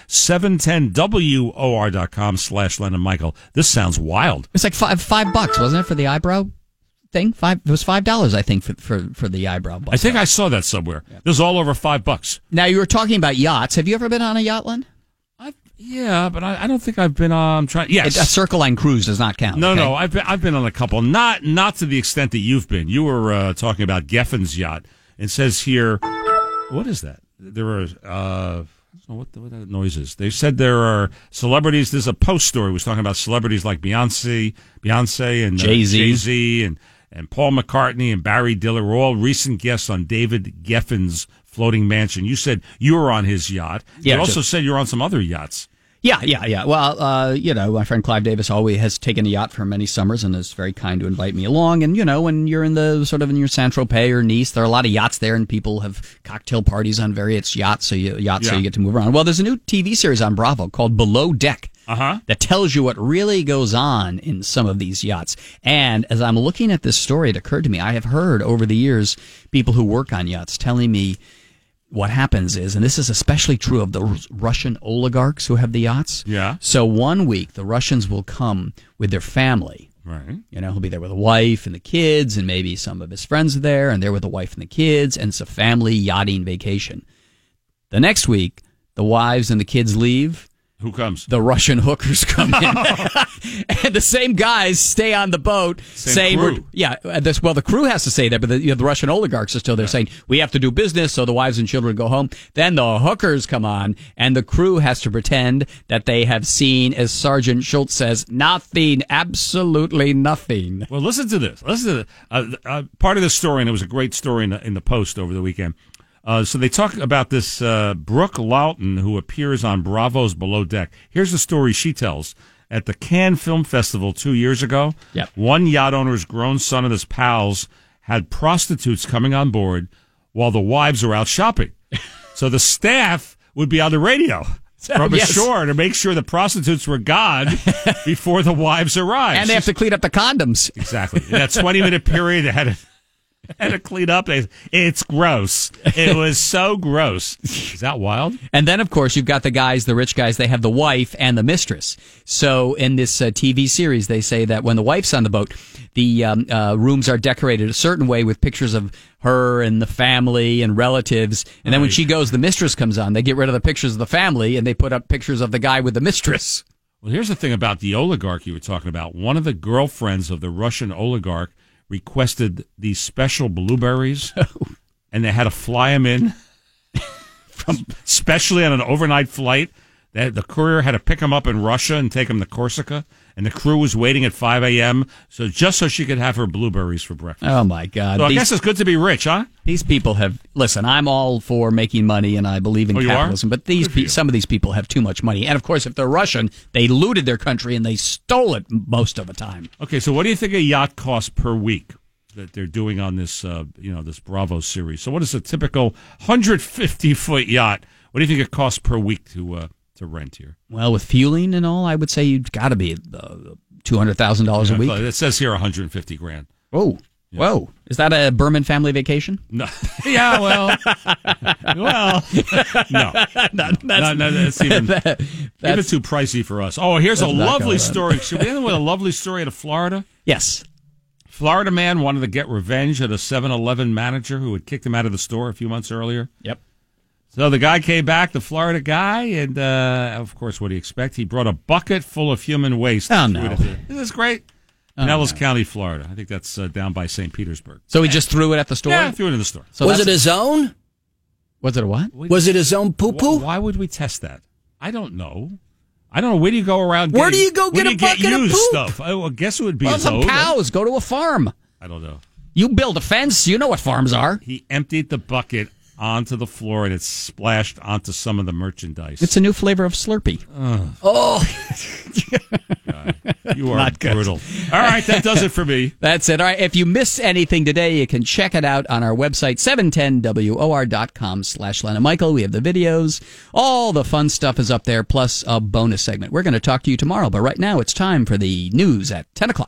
710WOR.com/Len and Michael. This sounds wild. It's like $5, wasn't it, for the eyebrow thing? It was $5, I think, for the eyebrow bust. I think I saw that somewhere. Yeah. It was all over $5. Now, you were talking about yachts. Have you ever been on a yacht, Len? Yeah, but I don't think I've been on. Yes, a Circle Line cruise does not count. No, okay? no, I've been on a couple. Not to the extent that you've been. You were talking about Geffen's yacht. It says here, what is that? There are what that noise is. They said there are celebrities. There's a Post story. Was talking about celebrities like Beyonce and Jay-Z and Paul McCartney and Barry Diller were all recent guests on David Geffen's floating mansion. You said you were on his yacht. Yeah, you also said you were on some other yachts. Yeah. Well, my friend Clive Davis always has taken a yacht for many summers and is very kind to invite me along. And, when you're in your Saint-Tropez or Nice, there are a lot of yachts there and people have cocktail parties on various yachts, so you get to move around. Well, there's a new TV series on Bravo called Below Deck. That tells you what really goes on in some of these yachts. And as I'm looking at this story, it occurred to me, I have heard over the years people who work on yachts telling me what happens is, and this is especially true of the Russian oligarchs who have the yachts. Yeah. So one week, the Russians will come with their family. Right. He'll be there with a wife and the kids, and maybe some of his friends are there, and they're with the wife and the kids, and it's a family yachting vacation. The next week, the wives and the kids leave. Who comes? The Russian hookers come in. And the same guys stay on the boat saying, crew. The crew has to stay there, but the Russian oligarchs are still there saying, we have to do business, so the wives and children go home. Then the hookers come on, and the crew has to pretend that they have seen, as Sergeant Schultz says, nothing, absolutely nothing. Well, listen to this. Part of the story, and it was a great story in the Post over the weekend. So they talk about this Brooke Lawton, who appears on Bravo's Below Deck. Here's the story she tells. At the Cannes Film Festival 2 years ago, one yacht owner's grown son and his pals had prostitutes coming on board while the wives were out shopping. So the staff would be on the radio from ashore to make sure the prostitutes were gone before the wives arrived. And they have to clean up the condoms. Exactly. In that 20-minute period, they had to clean up. It's gross. It was so gross. Is that wild? And then, of course, you've got the rich guys, they have the wife and the mistress. So in this TV series, they say that when the wife's on the boat, the rooms are decorated a certain way with pictures of her and the family and relatives. And then when she goes, the mistress comes on. They get rid of the pictures of the family and they put up pictures of the guy with the mistress. Well, here's the thing about the oligarch you were talking about. One of the girlfriends of the Russian oligarch requested these special blueberries, and they had to fly them in, especially on an overnight flight. The courier had to pick them up in Russia and take them to Corsica, and the crew was waiting at 5 a.m. so she could have her blueberries for breakfast. Oh, my God. So I guess it's good to be rich, huh? These people listen, I'm all for making money, and I believe in capitalism, but some of these people have too much money. And, of course, if they're Russian, they looted their country, and they stole it most of the time. Okay, so what do you think a yacht costs per week that they're doing on this, this Bravo series? So what is a typical 150-foot yacht? What do you think it costs per week to to rent here. Well, with fueling and all, I would say you've got to be $200,000 a week. It says here $150,000. Oh, Yeah. whoa! Is that a Berman family vacation? No. Yeah, well, no. That's even too pricey for us. Oh, here's a lovely story. Should we end with a lovely story out of Florida? Yes. Florida man wanted to get revenge at a 7-Eleven manager who had kicked him out of the store a few months earlier. Yep. So the guy came back, the Florida guy, and of course, what do you expect? He brought a bucket full of human waste. Oh, no. Isn't this great? Pinellas County, Florida. I think that's down by St. Petersburg. So he just threw it at the store? Yeah, threw it in the store. So was it his own? Was it a what? Was it his own poo-poo? Why would we test that? I don't know. Where do you go around? Where do you go get a bucket of used poop? stuff? I guess it would be his some own. cows. Go to a farm. I don't know. You build a fence. You know what farms are. He emptied the bucket onto the floor and it splashed onto some of the merchandise. It's a new flavor of Slurpee. Oh. You are brutal. All right, that does it for me. That's it. All right, if you miss anything today, you can check it out on our website, 710WOR.com/Len Michael. We have the videos. All the fun stuff is up there, plus a bonus segment. We're going to talk to you tomorrow, but right now it's time for the news at 10 o'clock.